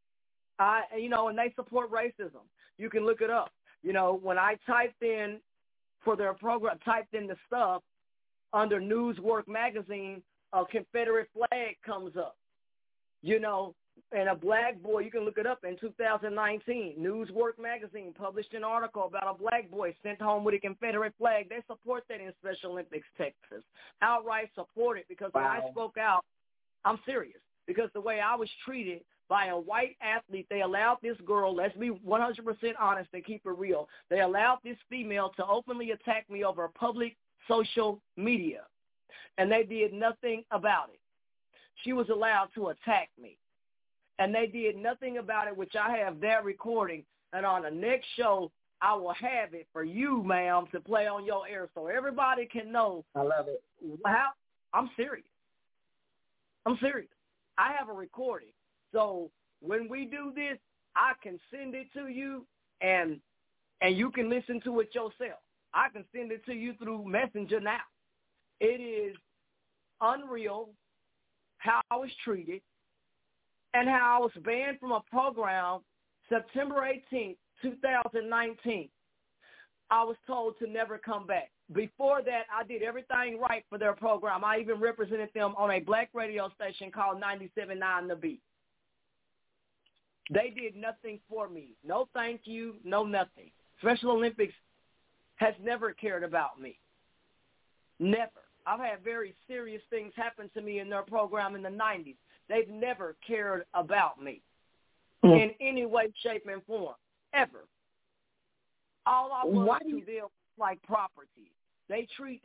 and they support racism. You can look it up. You know, when I typed in for their program, typed in the stuff under Newswork magazine, a Confederate flag comes up. you know, and a black boy, you can look it up in 2019, Newswork magazine published an article about a black boy sent home with a Confederate flag. They support that in Special Olympics, Texas. Outright support it because when I spoke out, I'm serious, because the way I was treated by a white athlete, they allowed this girl, let's be 100% honest and keep it real, they allowed this female to openly attack me over public social media, and they did nothing about it. She was allowed to attack me, and they did nothing about it, which I have that recording, and on the next show, I will have it for you, ma'am, to play on your air so everybody can know. I love it. How I'm serious. I'm serious. I have a recording. So when we do this, I can send it to you, and you can listen to it yourself. I can send it to you through Messenger now. It is unreal how I was treated and how I was banned from a program September 18th, 2019. I was told to never come back. Before that, I did everything right for their program. I even represented them on a black radio station called 97.9 The Beat. They did nothing for me. No thank you, no nothing. Special Olympics has never cared about me. Never. I've had very serious things happen to me in their program in the 90s. They've never cared about me in any way, shape, and form, ever. All I was to them was like property. They treat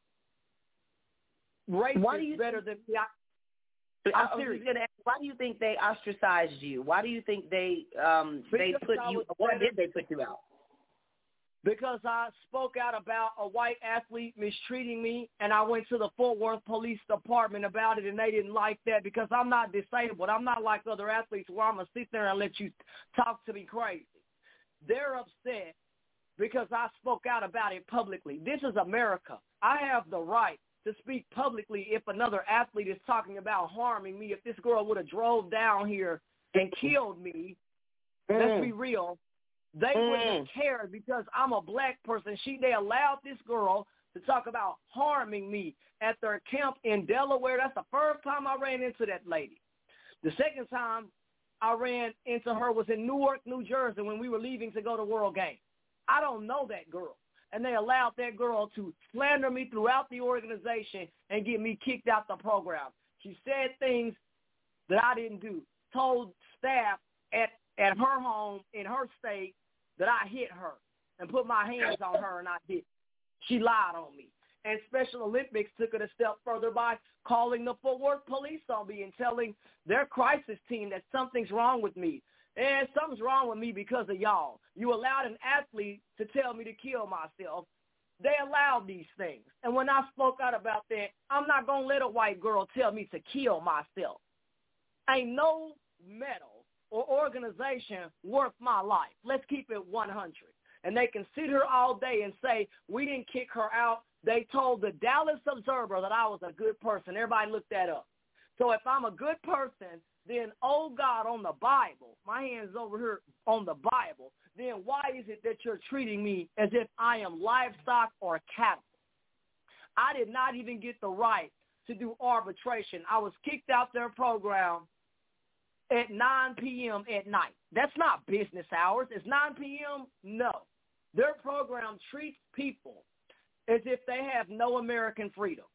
racists better than me. I'm serious. Why do you think they ostracized you? Why do you think they put you? Why did they put you out? Because I spoke out about a white athlete mistreating me, and I went to the Fort Worth Police Department about it, and they didn't like that because I'm not disabled. I'm not like other athletes where I'm going to sit there and let you talk to me crazy. They're upset because I spoke out about it publicly. This is America. I have the right to speak publicly if another athlete is talking about harming me. If this girl would have drove down here and killed me, let's be real, they wouldn't have cared because I'm a black person. They allowed this girl to talk about harming me at their camp in Delaware. That's the first time I ran into that lady. The second time I ran into her was in Newark, New Jersey when we were leaving to go to World Games. I don't know that girl. And they allowed that girl to slander me throughout the organization and get me kicked out the program. She said things that I didn't do, told staff at her home in her state that I hit her and put my hands on her, and I did. She lied on me. And Special Olympics took it a step further by calling the Fort Worth police on me and telling their crisis team that something's wrong with me. And something's wrong with me because of y'all. You allowed an athlete to tell me to kill myself. They allowed these things. And when I spoke out about that, I'm not going to let a white girl tell me to kill myself. Ain't no medal or organization worth my life. Let's keep it 100. And they can sit here all day and say, we didn't kick her out. They told the Dallas Observer that I was a good person. Everybody looked that up. So if I'm a good person, then, oh, God, on the Bible, my hand's over here on the Bible, then why is it that you're treating me as if I am livestock or cattle? I did not even get the right to do arbitration. I was kicked out their program at 9 p.m. at night. That's not business hours. It's 9 p.m.? No. Their program treats people as if they have no American freedom.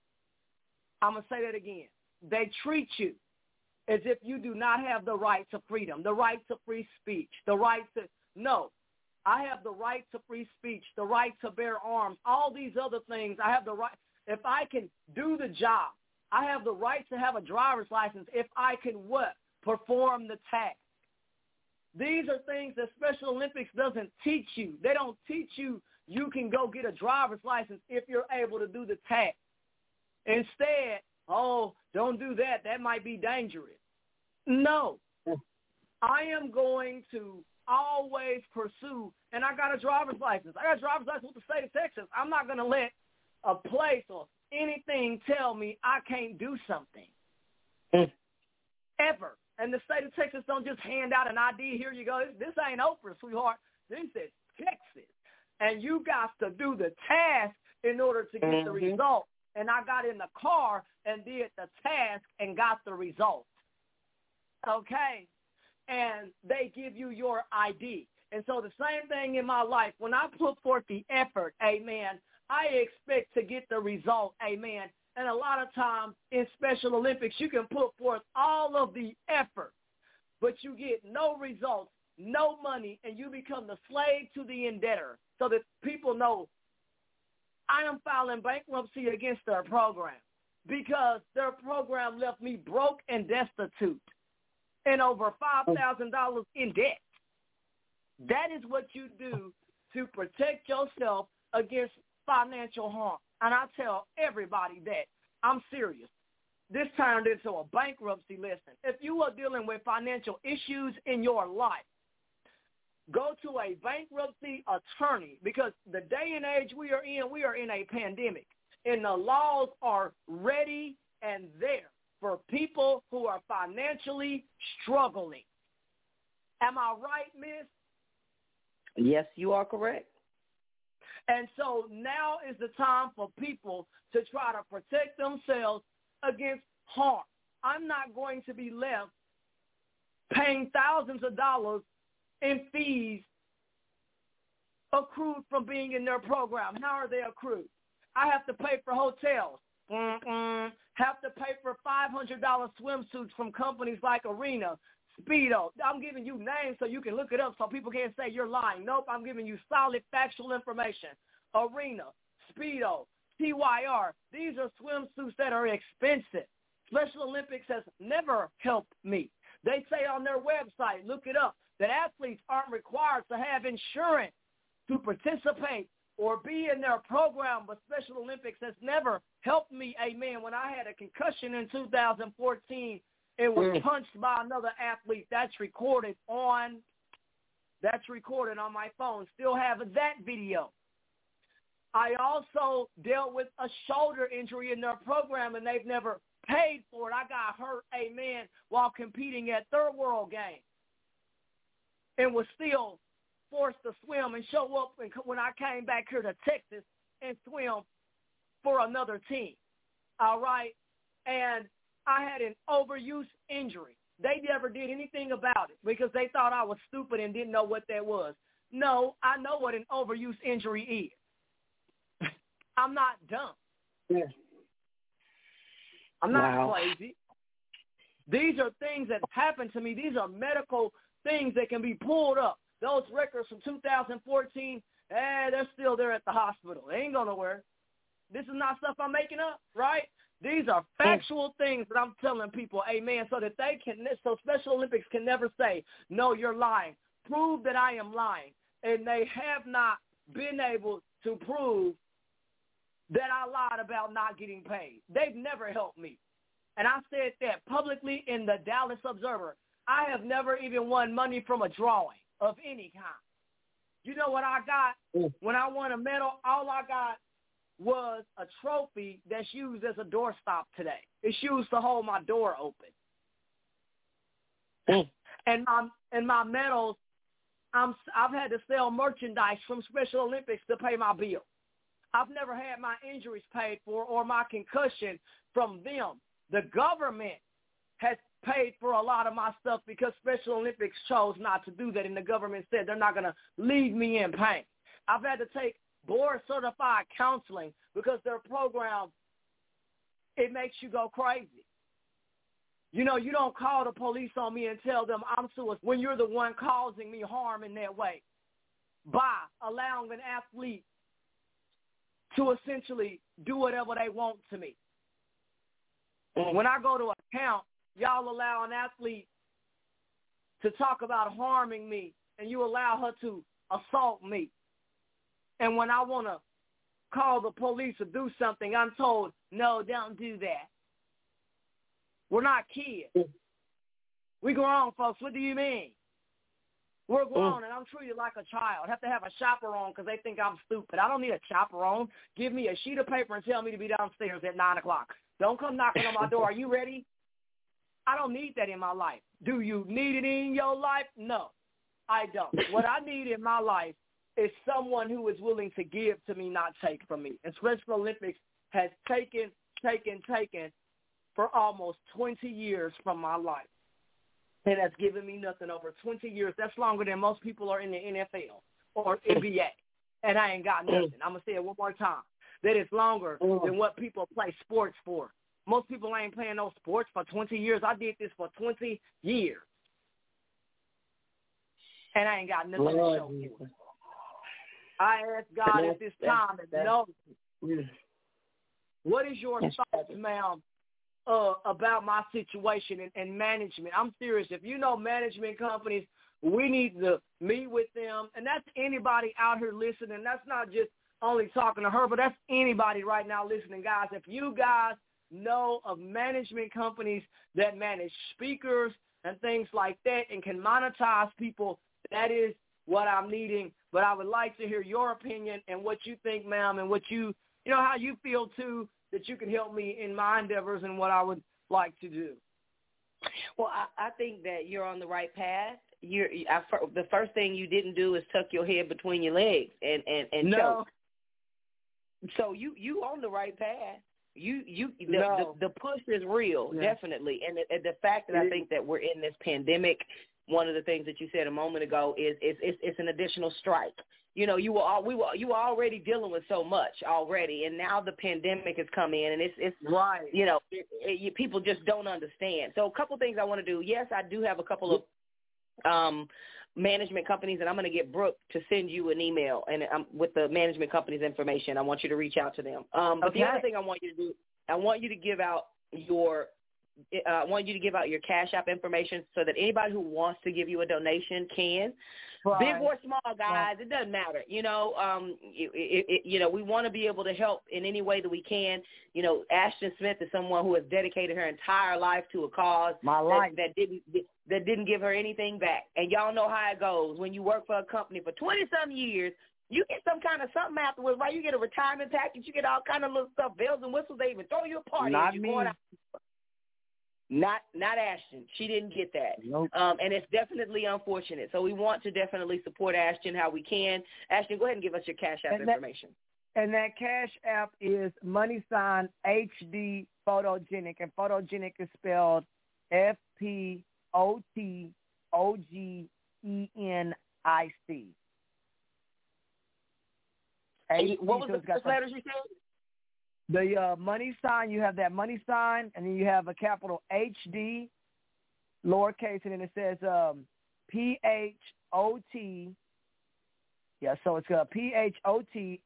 I'm going to say that again. They treat you as if you do not have the right to freedom, the right to free speech, the right to, no, I have the right to free speech, the right to bear arms, all these other things. I have the right, if I can do the job, I have the right to have a driver's license if I can what? Perform the task. These are things that Special Olympics doesn't teach you. They don't teach you can go get a driver's license if you're able to do the task. Instead, oh, don't do that. That might be dangerous. No. I am going to always pursue, and I got a driver's license. I got a driver's license with the state of Texas. I'm not going to let a place or anything tell me I can't do something. Ever. And the state of Texas don't just hand out an ID. Here you go. This ain't Oprah, sweetheart. This is Texas. And you got to do the task in order to get the result. And I got in the car and did the task and got the result. okay? And they give you your ID. And so the same thing in my life. When I put forth the effort, amen, I expect to get the result, amen. And a lot of times in Special Olympics, you can put forth all of the effort, but you get no results, no money, and you become the slave to the indebtor. So that people know I am filing bankruptcy against their program because their program left me broke and destitute and over $5,000 in debt. That is what you do to protect yourself against financial harm. And I tell everybody that I'm serious. This turned into a bankruptcy lesson. If you are dealing with financial issues in your life, go to a bankruptcy attorney because the day and age we are in a pandemic, and the laws are ready and there for people who are financially struggling. Am I right, Miss? Yes, you are correct. And so now is the time for people to try to protect themselves against harm. I'm not going to be left paying thousands of dollars in fees accrued from being in their program. How are they accrued? I have to pay for hotels. Have to pay for $500 swimsuits from companies like Arena, Speedo. I'm giving you names so you can look it up so people can't say you're lying. Nope, I'm giving you solid factual information. Arena, Speedo, TYR. These are swimsuits that are expensive. Special Olympics has never helped me. They say on their website, look it up, that athletes aren't required to have insurance to participate or be in their program, but Special Olympics has never helped me, amen. When I had a concussion in 2014, it was punched by another athlete. That's recorded on my phone. Still have that video. I also dealt with a shoulder injury in their program, and they've never paid for it. I got hurt, amen, while competing at Third World Games and was still forced to swim and show up when I came back here to Texas and swim for another team, all right? And I had an overuse injury. They never did anything about it because they thought I was stupid and didn't know what that was. No, I know what an overuse injury is. I'm not dumb. Yeah. I'm not crazy. These are things that happen to me. These are medical things that can be pulled up. Those records from 2014, they're still there at the hospital. They ain't going nowhere. This is not stuff I'm making up, right? These are factual things that I'm telling people, amen, so that so Special Olympics can never say, no, you're lying. Prove that I am lying. And they have not been able to prove that I lied about not getting paid. They've never helped me. And I said that publicly in the Dallas Observer. I have never even won money from a drawing of any kind. You know what I got? When I won a medal, all I got was a trophy that's used as a doorstop today. It's used to hold my door open. And my medals, I've had to sell merchandise from Special Olympics to pay my bill. I've never had my injuries paid for or my concussion from them. The government has paid for a lot of my stuff because Special Olympics chose not to do that, and the government said they're not going to leave me in pain. I've had to take board-certified counseling because their program, it makes you go crazy. You know, you don't call the police on me and tell them I'm suicidal when you're the one causing me harm in that way by allowing an athlete to essentially do whatever they want to me. When I go to a camp, y'all allow an athlete to talk about harming me, and you allow her to assault me. And when I want to call the police or do something, I'm told, no, don't do that. We're not kids. We grown, folks. What do you mean? We're grown, and I'm treated like a child. I have to have a chaperone because they think I'm stupid. I don't need a chaperone. Give me a sheet of paper and tell me to be downstairs at 9 o'clock. Don't come knocking on my door. Are you ready? I don't need that in my life. Do you need it in your life? No, I don't. What I need in my life is someone who is willing to give to me, not take from me. And Special Olympics has taken for almost 20 years from my life. and that's given me nothing over 20 years. That's longer than most people are in the NFL or NBA, and I ain't got nothing. I'm going to say it one more time. That is longer than what people play sports for. Most people ain't playing no sports for 20 years. I did this for 20 years, and I ain't got nothing to show for it. I ask God at this time to know, what is your thoughts, ma'am, about my situation and management? I'm serious. If you know management companies, we need to meet with them. And that's anybody out here listening. That's not just only talking to her, but that's anybody right now listening, guys. If you guys know of management companies that manage speakers and things like that and can monetize people, that is what I'm needing. But I would like to hear your opinion and what you think, ma'am, and what you know, how you feel, too, that you can help me in my endeavors and what I would like to do. Well, I think that you're on the right path. The first thing you didn't do is tuck your head between your legs and choke. So you on the right path. The push is real, definitely. And the fact that I think that we're in this pandemic, one of the things that you said a moment ago is it's an additional strike. You know, you were already dealing with so much already, and now the pandemic has come in, and it's right. You know, people just don't understand. So a couple things I want to do. Yes, I do have a couple of management companies, and I'm going to get Brooke to send you an email and with the management company's information. I want you to reach out to them. But the other thing I want you to do, I want you to give out your Cash App information so that anybody who wants to give you a donation can. Right. Big or small, guys, it doesn't matter. You know, we want to be able to help in any way that we can. You know, Ashton Smith is someone who has dedicated her entire life to a cause that didn't give her anything back. And y'all know how it goes. When you work for a company for 20-some years, you get some kind of something afterwards, right? You get a retirement package. You get all kind of little stuff, bells and whistles. They even throw you a party. Not me. Not Ashton. She didn't get that. Nope. And it's definitely unfortunate. So we want to definitely support Ashton how we can. Ashton, go ahead and give us your Cash App information. And that Cash App is $HD Photogenic. And Photogenic is spelled FPOTOGENIC. What was the first letters you said? The money sign, you have that money sign, and then you have a capital HD, lowercase, and then it says PHOT. Yeah, so it's PHOTOGENIC,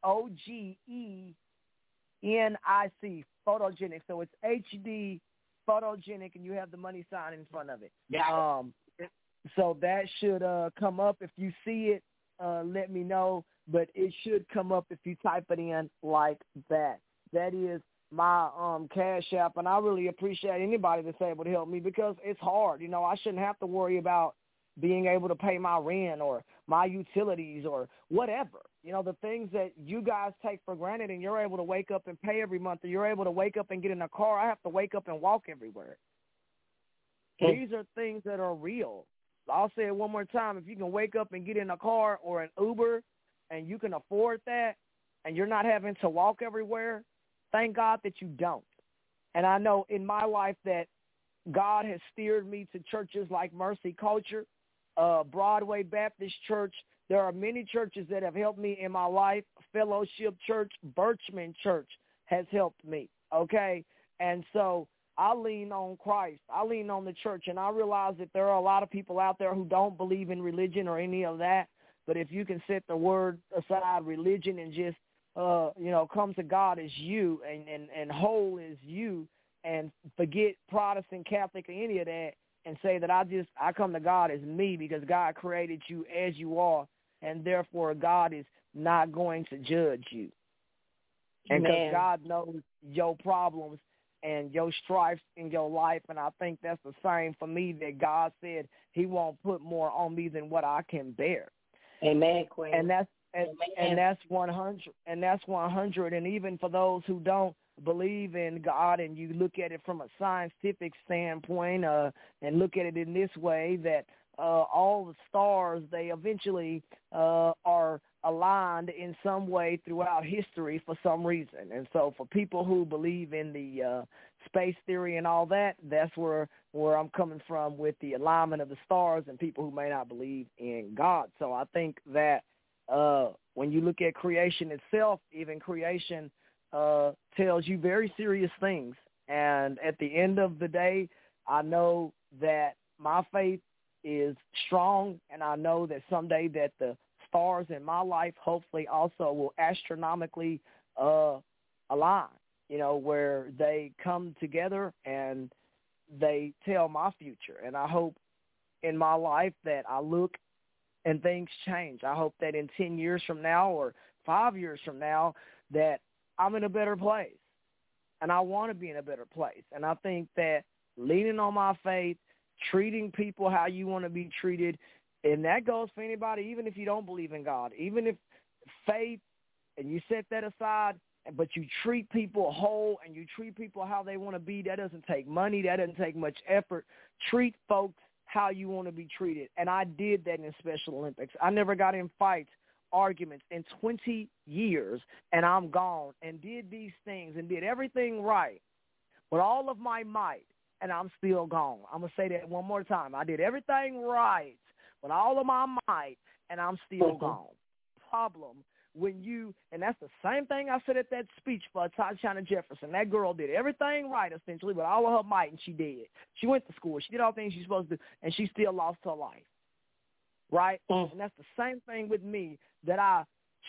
photogenic. So it's HD photogenic, and you have the money sign in front of it. Yeah. So that should come up. If you see it, let me know. But it should come up if you type it in like that. That is my Cash App, and I really appreciate anybody that's able to help me because it's hard. You know, I shouldn't have to worry about being able to pay my rent or my utilities or whatever. You know, the things that you guys take for granted and you're able to wake up and pay every month, or you're able to wake up and get in a car. I have to wake up and walk everywhere. These are things that are real. I'll say it one more time. If you can wake up and get in a car or an Uber and you can afford that and you're not having to walk everywhere, thank God that you don't. And I know in my life that God has steered me to churches like Mercy Culture, Broadway Baptist Church. There are many churches that have helped me in my life. Fellowship Church, Birchman Church has helped me, okay? And so I lean on Christ. I lean on the church, and I realize that there are a lot of people out there who don't believe in religion or any of that. But if you can set the word aside, religion, and just come to God as you and whole as you, and forget Protestant, Catholic, or any of that, and say that I come to God as me because God created you as you are, and therefore God is not going to judge you. And because God knows your problems and your stripes in your life, and I think that's the same for me, that God said he won't put more on me than what I can bear. Amen, Queen. And that's 100. And that's 100. And even for those who don't believe in God, and you look at it from a scientific standpoint, and look at it in this way, that all the stars, they eventually are aligned in some way throughout history for some reason. And so for people who believe in the space theory and all that, that's where I'm coming from with the alignment of the stars, and people who may not believe in God. So I think that when you look at creation itself, even creation tells you very serious things. And at the end of the day, I know that my faith is strong, and I know that someday that the stars in my life hopefully also will astronomically align, where they come together and they tell my future. And I hope in my life that I look and things change. I hope that in 10 years from now or 5 years from now that I'm in a better place, and I want to be in a better place. And I think that leaning on my faith, treating people how you want to be treated, and that goes for anybody, even if you don't believe in God, even if faith, and you set that aside, but you treat people whole and you treat people how they want to be. That doesn't take money. That doesn't take much effort. Treat folks how you want to be treated. And I did that in Special Olympics. I never got in fights, arguments in 20 years, and I'm gone, and did these things and did everything right with all of my might, and I'm still gone. I'm going to say that one more time. I did everything right with all of my might, and I'm still gone. Problem when you, and that's the same thing I said at that speech for Tatiana Jefferson. That girl did everything right, essentially, with all of her might, and she did. She went to school. She did all the things she's supposed to do, and she still lost her life, right? And that's the same thing with me, that I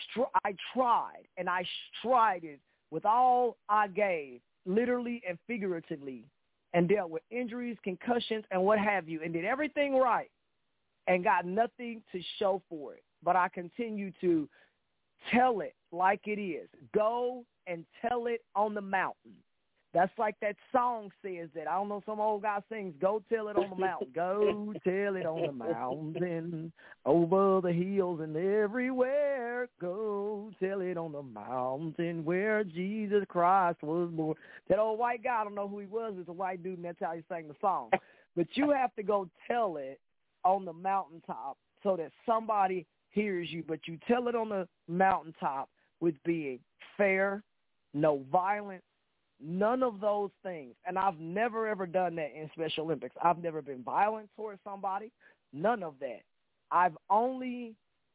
tried, and I strided with all I gave, literally and figuratively, and dealt with injuries, concussions, and what have you, and did everything right and got nothing to show for it. But I continue to tell it like it is. Go and tell it on the mountain. That's like that song says that. I don't know, some old guy sings, go tell it on the mountain. Go tell it on the mountain, over the hills and everywhere. Go tell it on the mountain where Jesus Christ was born. That old white guy, I don't know who he was. It's a white dude, and that's how he sang the song. But you have to go tell it on the mountaintop so that somebody hears you. But you tell it on the mountaintop with being fair, no violence, none of those things. And I've never, ever done that in Special Olympics. I've never been violent towards somebody. None of that. I've only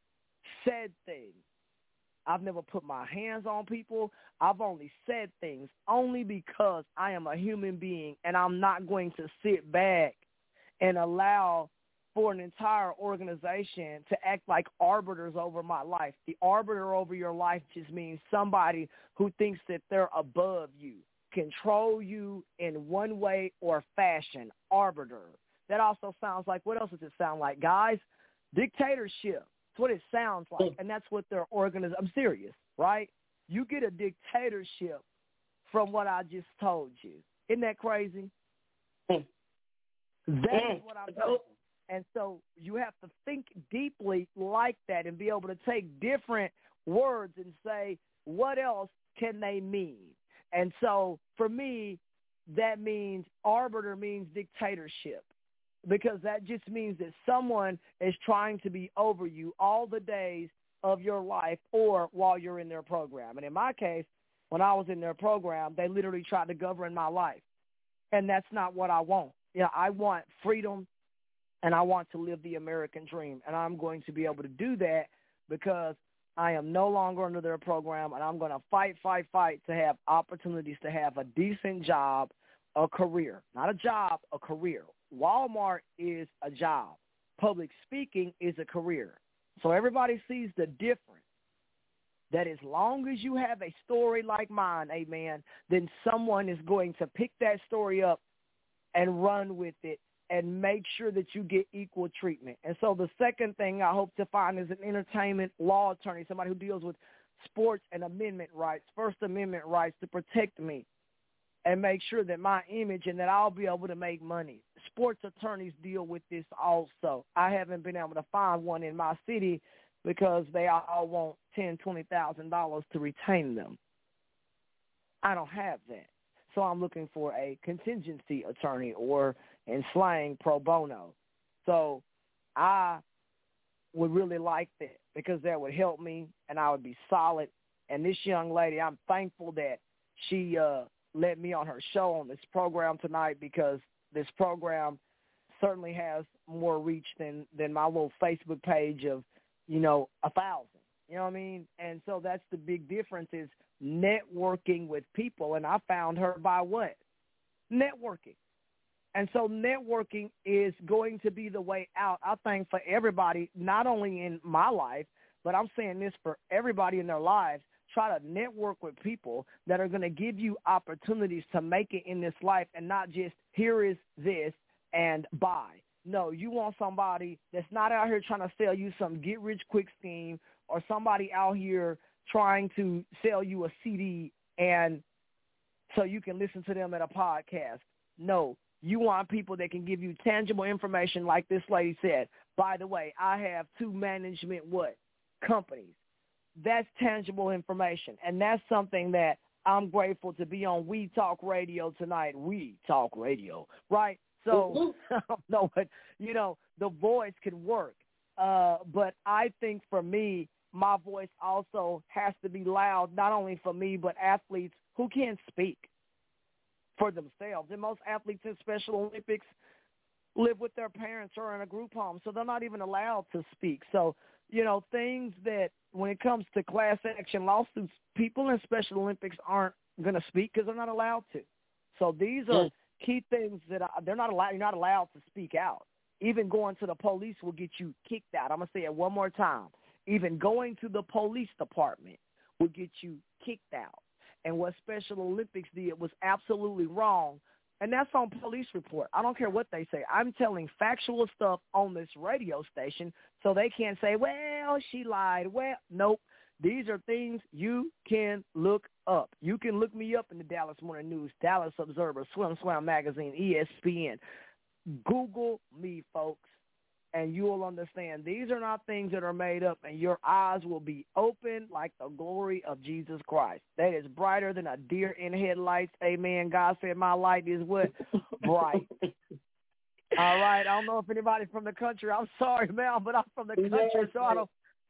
said things. I've never put my hands on people. I've only said things only because I am a human being, and I'm not going to sit back and allow for an entire organization to act like arbiters over my life. The arbiter over your life just means somebody who thinks that they're above you, control you in one way or fashion. Arbiter. That also sounds like, what else does it sound like, guys? Dictatorship. That's what it sounds like, and that's what their organization. I'm serious, right? You get a dictatorship from what I just told you. Isn't that crazy? That is what I'm saying. And so you have to think deeply like that and be able to take different words and say, what else can they mean? And so for me, that means arbiter means dictatorship, because that just means that someone is trying to be over you all the days of your life or while you're in their program. And in my case, when I was in their program, they literally tried to govern my life. And that's not what I want. I want freedom, and I want to live the American dream. And I'm going to be able to do that because I am no longer under their program, and I'm going to fight to have opportunities to have a decent job, a career. Not a job, a career. Walmart is a job. Public speaking is a career. So everybody sees the difference. That as long as you have a story like mine, amen, then someone is going to pick that story up and run with it and make sure that you get equal treatment. And so the second thing I hope to find is an entertainment law attorney, somebody who deals with sports and amendment rights, First Amendment rights, to protect me and make sure that my image and that I'll be able to make money. Sports attorneys deal with this also. I haven't been able to find one in my city because they all want $10,000, $20,000 to retain them. I don't have that. So I'm looking for a contingency attorney, or in slang, pro bono. So I would really like that because that would help me and I would be solid. And this young lady, I'm thankful that she let me on her show on this program tonight because this program certainly has more reach than my little Facebook page of, 1,000. You know what I mean? And so that's the big difference is networking with people. And I found her by what? Networking. And so networking is going to be the way out, I think, for everybody, not only in my life, but I'm saying this for everybody in their lives. Try to network with people that are going to give you opportunities to make it in this life and not just here is this and buy. No, you want somebody that's not out here trying to sell you some get-rich-quick scheme or somebody out here trying to sell you a CD and so you can listen to them at a podcast. No, you want people that can give you tangible information like this lady said. By the way, I have 2 management companies. That's tangible information, and that's something that I'm grateful to be on We Talk Radio tonight. We Talk Radio, right? So I don't know what, the voice can work, but I think for me, my voice also has to be loud, not only for me, but athletes who can't speak for themselves. And most athletes in Special Olympics live with their parents or in a group home, so they're not even allowed to speak. So, things that when it comes to class action lawsuits, people in Special Olympics aren't going to speak because they're not allowed to. So these are key things that you're not allowed to speak out. Even going to the police will get you kicked out. I'm going to say it one more time. Even going to the police department will get you kicked out. And what Special Olympics did was absolutely wrong. And that's on Police Report. I don't care what they say. I'm telling factual stuff on this radio station so they can't say, well, she lied. Well, nope. These are things you can look up. You can look me up in the Dallas Morning News, Dallas Observer, Swim Magazine, ESPN. Google me, folks, and you will understand. These are not things that are made up, and your eyes will be open like the glory of Jesus Christ. That is brighter than a deer in headlights. Amen. God said my light is what? Bright. All right. I don't know if anybody's from the country. I'm sorry, Mel, but I'm from the country, so I don't.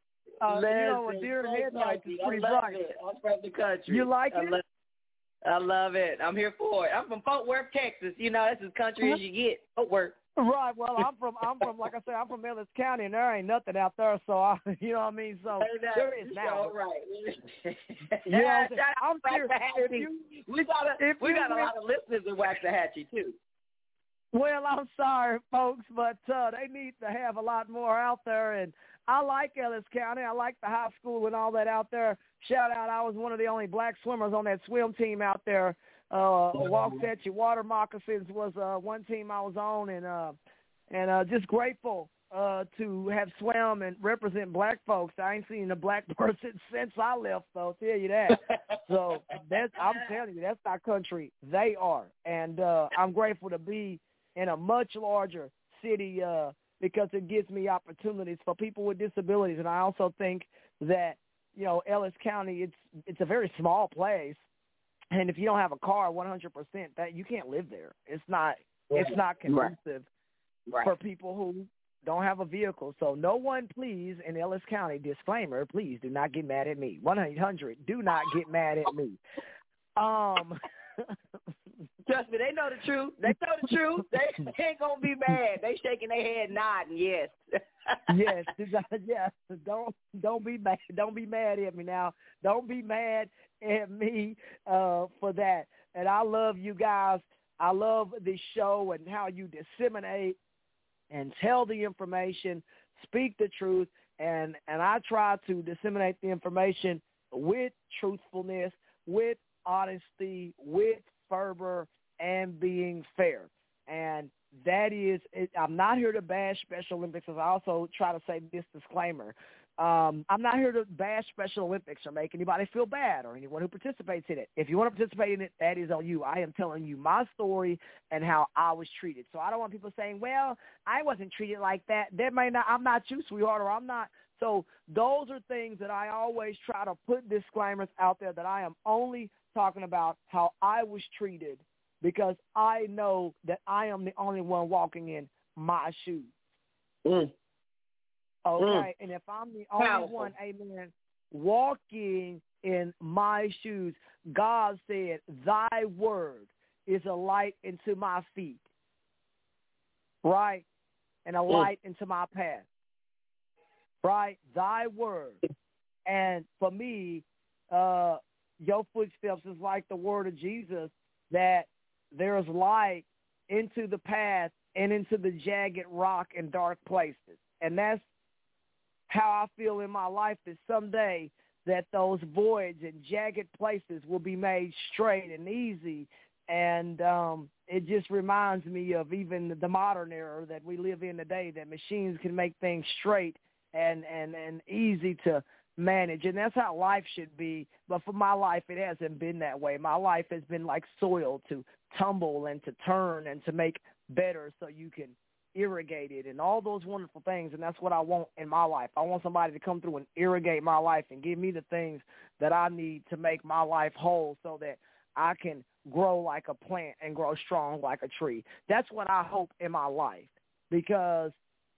A deer in headlights is pretty bright. I'm from the country. You like it? I love it. I'm here for it. I'm from Fort Worth, Texas. That's as country as you get. Fort Worth. Right. Well, I'm from like I said, I'm from Ellis County, and there ain't nothing out there. So you know what I mean. So there is now. Right. I'm serious. We got a lot of listeners in Waxahachie too. Well, I'm sorry, folks, but they need to have a lot more out there. And I like Ellis County. I like the high school and all that out there. Shout out, I was one of the only black swimmers on that swim team out there. Waxahachie Water Moccasins was one team I was on, and just grateful to have swam and represent black folks. I ain't seen a black person since I left, so I'll tell you that. So I'm telling you, that's our country. They are, and I'm grateful to be in a much larger city because it gives me opportunities for people with disabilities. And I also think that, Ellis County, it's a very small place. And if you don't have a car 100%, that you can't live there. It's not conducive for people who don't have a vehicle. So no one, please, in Ellis County, disclaimer, please do not get mad at me. 1-800, do not get mad at me. Trust me, they know the truth. They know the truth. They ain't gonna be mad. They shaking their head, nodding, yes. Yes. Don't be mad. Don't be mad at me now. Don't be mad at me for that. And I love you guys. I love this show and how you disseminate and tell the information, speak the truth, and I try to disseminate the information with truthfulness, with honesty, with fervor, and being fair. And that is, I'm not here to bash Special Olympics, as I also try to say this disclaimer. I'm not here to bash Special Olympics or make anybody feel bad or anyone who participates in it. If you want to participate in it, that is on you. I am telling you my story and how I was treated. So I don't want people saying, well, I wasn't treated like that. I'm not you, sweetheart, or I'm not. So those are things that I always try to put disclaimers out there that I am only talking about how I was treated because I know that I am the only one walking in my shoes. Okay, and if I'm the only one, amen, walking in my shoes, God said, thy word is a light into my feet, right, and a light into my path, right, thy word. And for me, your footsteps is like the word of Jesus, that there's light into the path and into the jagged rock and dark places. And that's how I feel in my life, that someday that those voids and jagged places will be made straight and easy. And it just reminds me of even the modern era that we live in today, that machines can make things straight and easy to manage. And that's how life should be. But for my life, it hasn't been that way. My life has been like soil, to tumble and to turn and to make better so you can irrigate it and all those wonderful things. And that's what I want in my life. I want somebody to come through and irrigate my life and give me the things that I need to make my life whole, so that I can grow like a plant and grow strong like a tree. That's what I hope in my life, because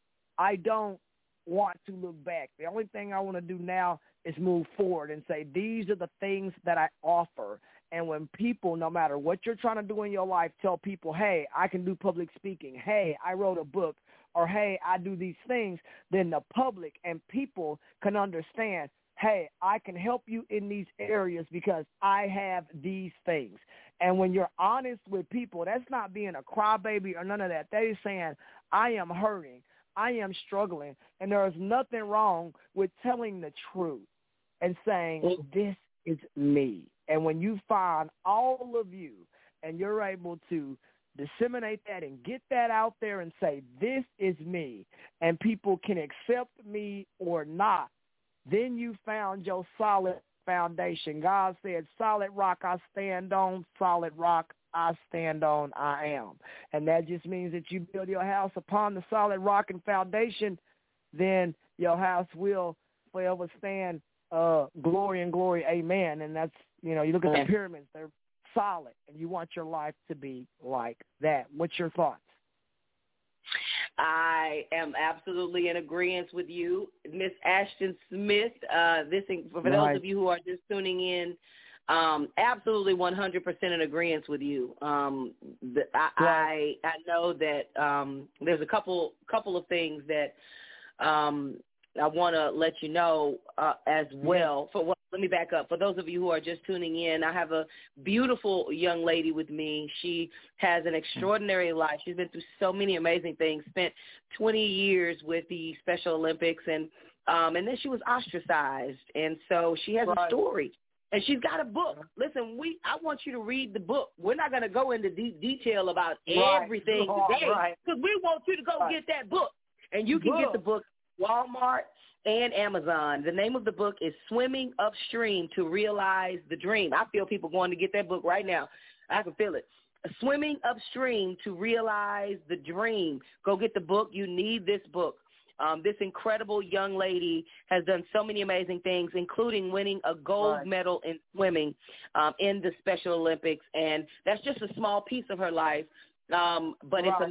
I don't want to look back. The only thing I want to do now is move forward and say, these are the things that I offer. And when people, no matter what you're trying to do in your life, tell people, hey, I can do public speaking, hey, I wrote a book, or hey, I do these things, then the public and people can understand, hey, I can help you in these areas because I have these things. And when you're honest with people, that's not being a crybaby or none of that. They're saying, I am hurting, I am struggling, and there is nothing wrong with telling the truth and saying, this is me. And when you find all of you and you're able to disseminate that and get that out there and say, this is me, and people can accept me or not, then you found your solid foundation. God said, solid rock I stand on, solid rock I stand on, I am. And that just means that you build your house upon the solid rock and foundation, then your house will forever stand. Glory and glory, amen. And that's, you look at the pyramids, they're solid, and you want your life to be like that. What's your thoughts? I am absolutely in agreement with you, Miss Ashton Smith. For those of you who are just tuning in, absolutely 100% in agreement with you. I know that there's a couple of things that I want to let you know as well. Let me back up. For those of you who are just tuning in, I have a beautiful young lady with me. She has an extraordinary life. She's been through so many amazing things, spent 20 years with the Special Olympics, and then she was ostracized. And so she has a story. And she's got a book. Listen, I want you to read the book. We're not going to go into deep detail about everything today, because we want you to go get that book. And you can get the book Walmart and Amazon. The name of the book is Swimming Upstream to Realize the Dream. I feel people going to get that book right now. I can feel it. Swimming Upstream to Realize the Dream. Go get the book. You need this book. This incredible young lady has done so many amazing things, including winning a gold medal in swimming in the Special Olympics. And that's just a small piece of her life. But it's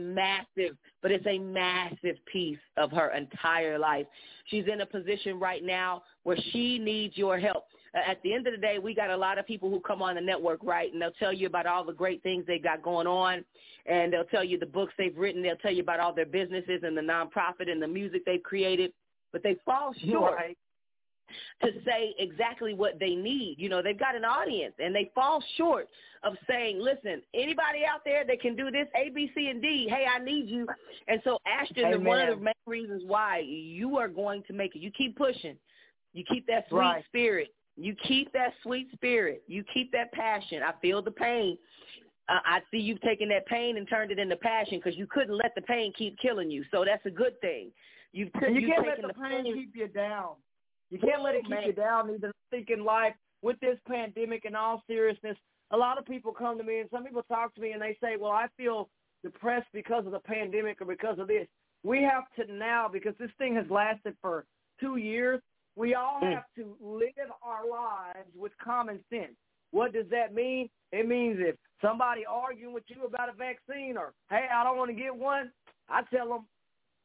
a massive piece of her entire life. She's in a position right now where she needs your help. At the end of the day, we got a lot of people who come on the network, right, and they'll tell you about all the great things they got going on, and they'll tell you the books they've written. They'll tell you about all their businesses and the nonprofit and the music they've created, but they fall short to say exactly what they need. They've got an audience, and they fall short of saying, listen, anybody out there that can do this, A, B, C, and D, hey, I need you. And so, Ashton, one of the main reasons why you are going to make it, you keep pushing. You keep that sweet spirit. You keep that sweet spirit. You keep that passion. I feel the pain. I see you've taken that pain and turned it into passion, because you couldn't let the pain keep killing you. So that's a good thing. You can't let the pain keep you down. You can't let it keep you down. Either thinking life with this pandemic, in all seriousness, a lot of people come to me, and some people talk to me, and they say, well, I feel depressed because of the pandemic or because of this. We have to now, because this thing has lasted for 2 years, we all have to live our lives with common sense. What does that mean? It means if somebody arguing with you about a vaccine, or, hey, I don't want to get one, I tell them,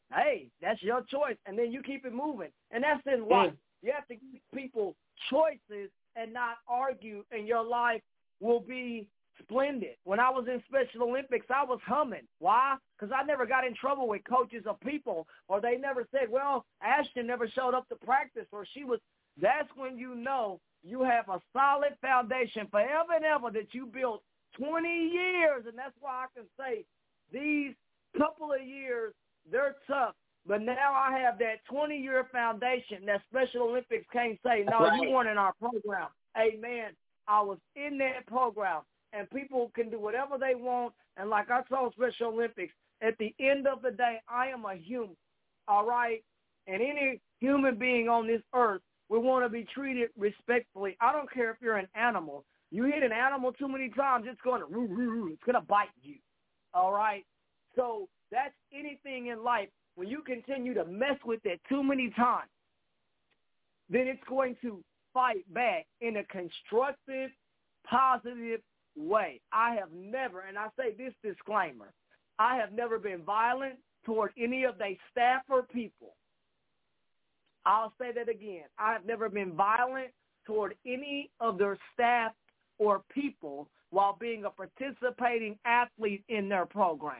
hey, that's your choice. And then you keep it moving. And that's in life. You have to give people choices and not argue, and your life will be splendid. When I was in Special Olympics, I was humming. Why? Because I never got in trouble with coaches or people, or they never said, well, Ashton never showed up to practice, or she was. That's when you know you have a solid foundation forever and ever that you built 20 years. And that's why I can say these couple of years, they're tough. But now I have that 20-year foundation that Special Olympics can't say, no, you weren't in our program. Amen. I was in that program, and people can do whatever they want. And like I told Special Olympics, at the end of the day, I am a human, all right? And any human being on this earth, we want to be treated respectfully. I don't care if you're an animal. You hit an animal too many times, it's going to it's going to bite you, all right? So that's anything in life. When you continue to mess with it too many times, then it's going to fight back in a constructive, positive way. I have never, and I say this disclaimer, I have never been violent toward any of their staff or people. I'll say that again. I have never been violent toward any of their staff or people while being a participating athlete in their program.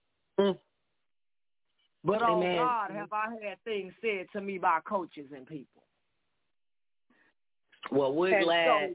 But, oh, God, have I had things said to me by coaches and people. Well, we're glad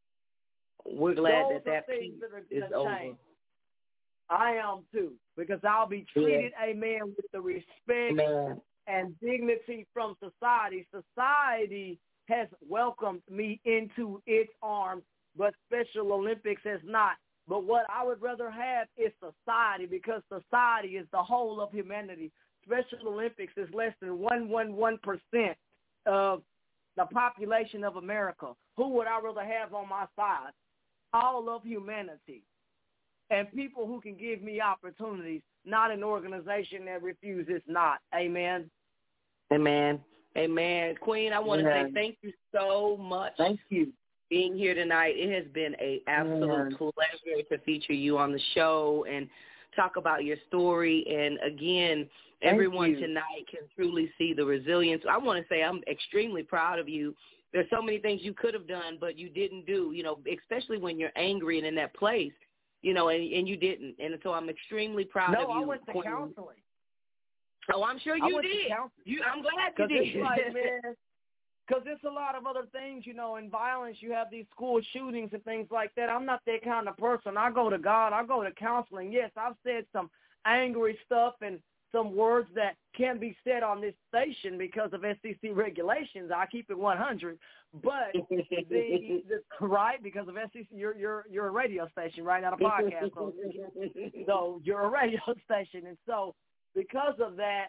that piece is over. Change. I am, too, because I'll be treated, amen, with the respect and dignity from society. Society has welcomed me into its arms, but Special Olympics has not. But what I would rather have is society, because society is the whole of humanity. Special Olympics is less than 1% of the population of America. Who would I rather have on my side? All of humanity. And people who can give me opportunities, not an organization that refuses not. Amen. Amen. Amen. Queen, I want to say thank you so much. Thank you. Being here tonight. It has been an absolute pleasure to feature you on the show and talk about your story. And again, everyone tonight can truly see the resilience. I want to say I'm extremely proud of you. There's so many things you could have done, but you didn't do, especially when you're angry and in that place, and you didn't. And so I'm extremely proud of you. No, I went to counseling. Oh, I'm sure you did. I'm glad you did. It's like, man, because there's a lot of other things, in violence. You have these school shootings and things like that. I'm not that kind of person. I go to God. I go to counseling. Yes, I've said some angry stuff and some words that can't be said on this station because of SEC regulations. I keep it 100. But right, because of SEC, you're a radio station, right? Not a podcast. So you're a radio station. And so because of that,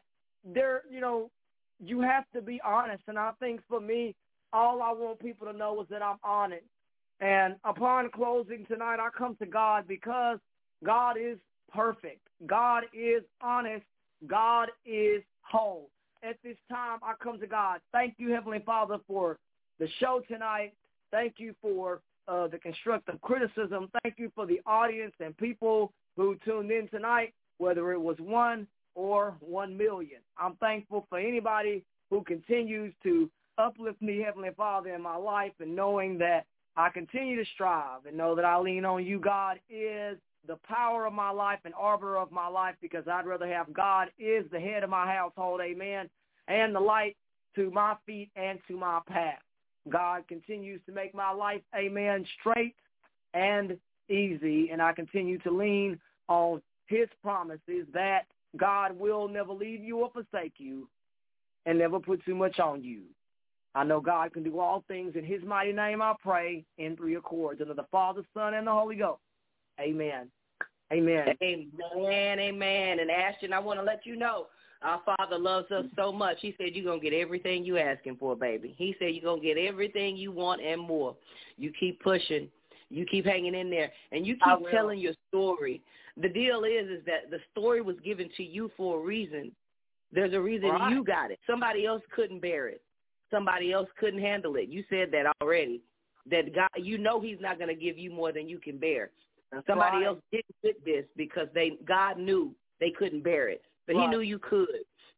you have to be honest. And I think for me, all I want people to know is that I'm honest. And upon closing tonight, I come to God because God is perfect. God is honest. God is whole. At this time, I come to God. Thank you, Heavenly Father, for the show tonight. Thank you for the constructive criticism. Thank you for the audience and people who tuned in tonight, whether it was 1 or 1 million. I'm thankful for anybody who continues to uplift me, Heavenly Father, in my life, and knowing that I continue to strive and know that I lean on you. God is the power of my life and arbiter of my life, because I'd rather have God is the head of my household, amen, and the light to my feet and to my path. God continues to make my life, amen, straight and easy, and I continue to lean on his promises that God will never leave you or forsake you and never put too much on you. I know God can do all things. In his mighty name I pray in 3 accords. Under the Father, Son, and the Holy Ghost. Amen. Amen. Amen. Amen. And Ashton, I want to let you know, our Father loves us so much. He said you're going to get everything you asking for, baby. He said you're going to get everything you want and more. You keep pushing. You keep hanging in there. And you keep telling your story. The deal is that the story was given to you for a reason. There's a reason you got it. Somebody else couldn't bear it. Somebody else couldn't handle it. You said that already. That God, he's not going to give you more than you can bear. Somebody else didn't get this because God knew they couldn't bear it. But he knew you could.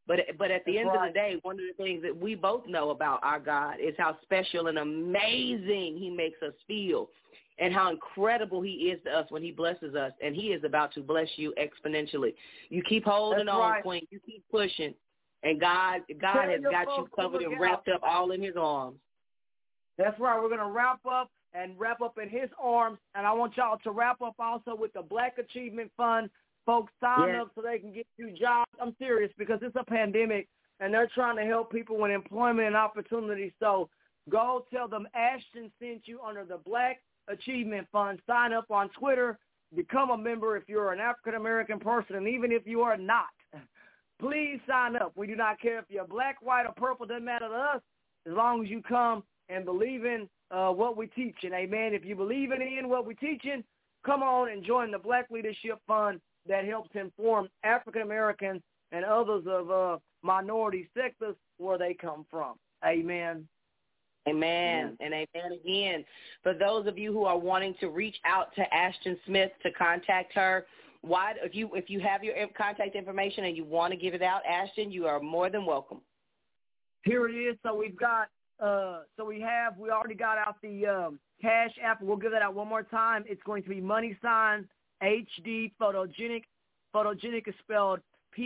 But at the end right. of the day, one of the things that we both know about our God is how special and amazing he makes us feel and how incredible he is to us when he blesses us. And he is about to bless you exponentially. You keep holding That's on, right. Queen. You keep pushing. And God has got you covered and wrapped up all in his arms. That's right. We're going to wrap up in his arms. And I want y'all to wrap up also with the Black Achievement Fund. Folks, sign up so they can get you jobs. I'm serious because it's a pandemic, and they're trying to help people with employment and opportunity. So go tell them Ashton sent you under the Black Achievement Fund. Sign up on Twitter. Become a member if you're an African-American person, and even if you are not. Please sign up. We do not care if you're black, white, or purple. Doesn't matter to us as long as you come and believe in what we're teaching. Amen. If you believe in what we're teaching, come on and join the Black Leadership Fund that helps inform African Americans and others of minority sectors where they come from. Amen. Amen. And amen again. For those of you who are wanting to reach out to Ashton Smith to contact her, if you have your contact information and you want to give it out, Ashton, you are more than welcome. Here it is. So we've got we already got out the Cash App. We'll give that out one more time. It's going to be $ HD Photogenic. Photogenic is spelled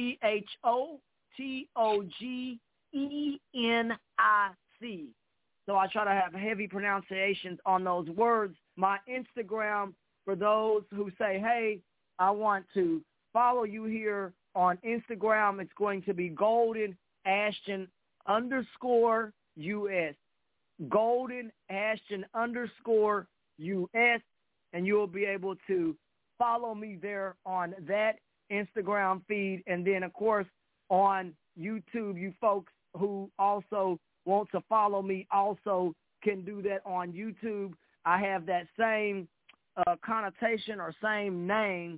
PHOTOGENIC. So I try to have heavy pronunciations on those words. My Instagram, for those who say, hey, I want to follow you here on Instagram, it's going to be Golden Ashton _US. Golden Ashton _US. And you'll be able to follow me there on that Instagram feed. And then, of course, on YouTube, you folks who also want to follow me also can do that on YouTube. I have that same connotation or same name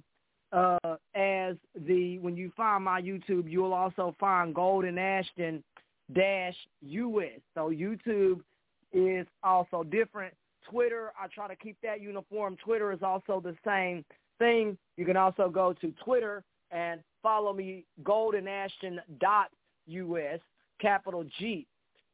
as when you find my YouTube, you'll also find Golden Ashton -US. So YouTube is also different. Twitter, I try to keep that uniform. Twitter is also the same thing. You can also go to Twitter and follow me, goldenashton.us, capital G.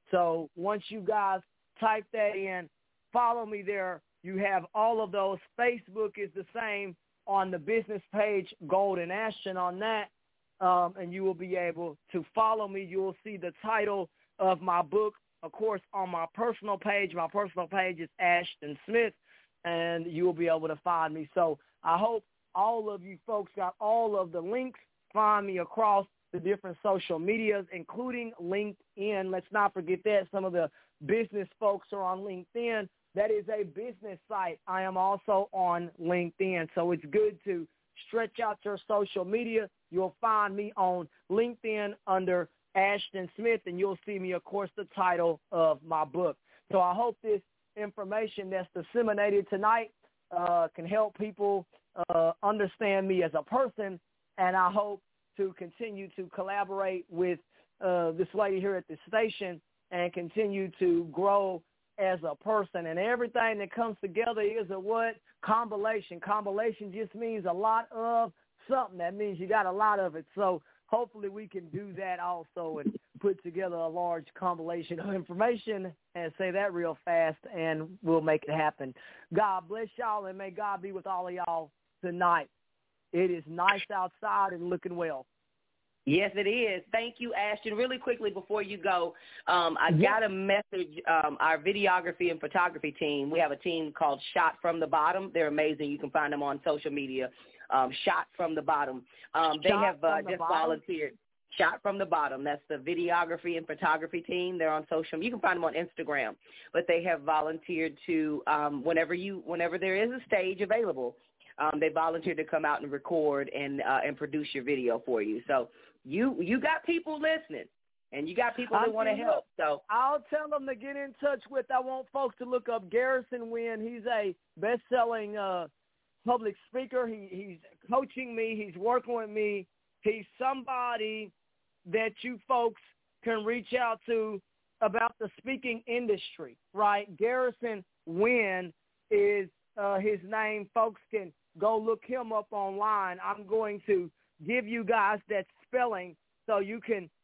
So once you guys type that in, follow me there. You have all of those. Facebook is the same on the business page, Golden Ashton on that, and you will be able to follow me. You will see the title of my book, of course, on my personal page. My personal page is Ashton Smith, and you will be able to find me. So I hope all of you folks got all of the links. Find me across the different social medias, including LinkedIn. Let's not forget that. Some of the business folks are on LinkedIn. That is a business site. I am also on LinkedIn. So it's good to stretch out your social media. You'll find me on LinkedIn under Ashton Smith, and you'll see me, of course, the title of my book. So I hope this information that's disseminated tonight can help people understand me as a person, and I hope to continue to collaborate with this lady here at the station and continue to grow as a person. And everything that comes together is a what? Combination. Combination just means a lot of something. That means you got a lot of it. So hopefully we can do that also and put together a large compilation of information and say that real fast, and we'll make it happen. God bless y'all, and may God be with all of y'all tonight. It is nice outside and looking well. Yes, it is. Thank you, Ashton. Really quickly before you go, I got a message. Our videography and photography team, we have a team called Shot From the Bottom. They're amazing. You can find them on social media. Shot From the Bottom. They have just volunteered. Shot From the Bottom. That's the videography and photography team. They're on social media. You can find them on Instagram. But they have volunteered to, whenever there is a stage available, they volunteered to come out and record and produce your video for you. So you got people listening, and you got people that want to help. So I'll tell them to get in touch with. I want folks to look up Garrison Wynn. He's a best-selling public speaker. He's coaching me. He's working with me. He's somebody that you folks can reach out to about the speaking industry, right? Garrison Wynn is his name. Folks can go look him up online. I'm going to give you guys that spelling so you can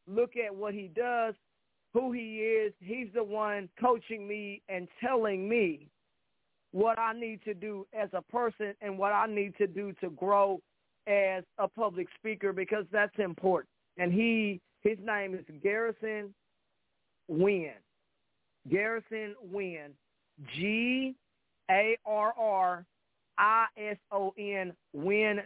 look at what he does, who he is. He's the one coaching me and telling me what I need to do as a person and what I need to do to grow as a public speaker, because that's important. And his name is Garrison Wynn. Garrison Wynn. Garrison, Wynn,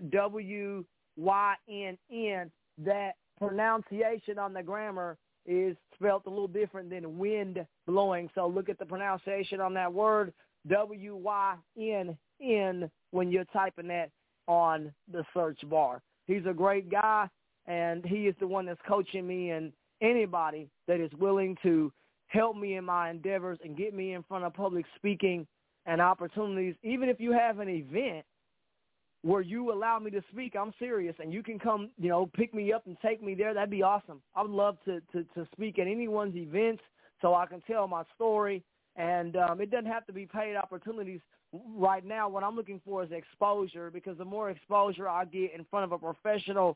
W-Y-N-N. That pronunciation on the grammar is spelled a little different than wind blowing. So look at the pronunciation on that word, W-Y-N-N, when you're typing that on the search bar. He's a great guy, and he is the one that's coaching me, and anybody that is willing to help me in my endeavors and get me in front of public speaking and opportunities. Even if you have an event where you allow me to speak, I'm serious, and you can come, pick me up and take me there, that'd be awesome. I would love to speak at anyone's events so I can tell my story, and it doesn't have to be paid opportunities. Right now, what I'm looking for is exposure, because the more exposure I get in front of a professional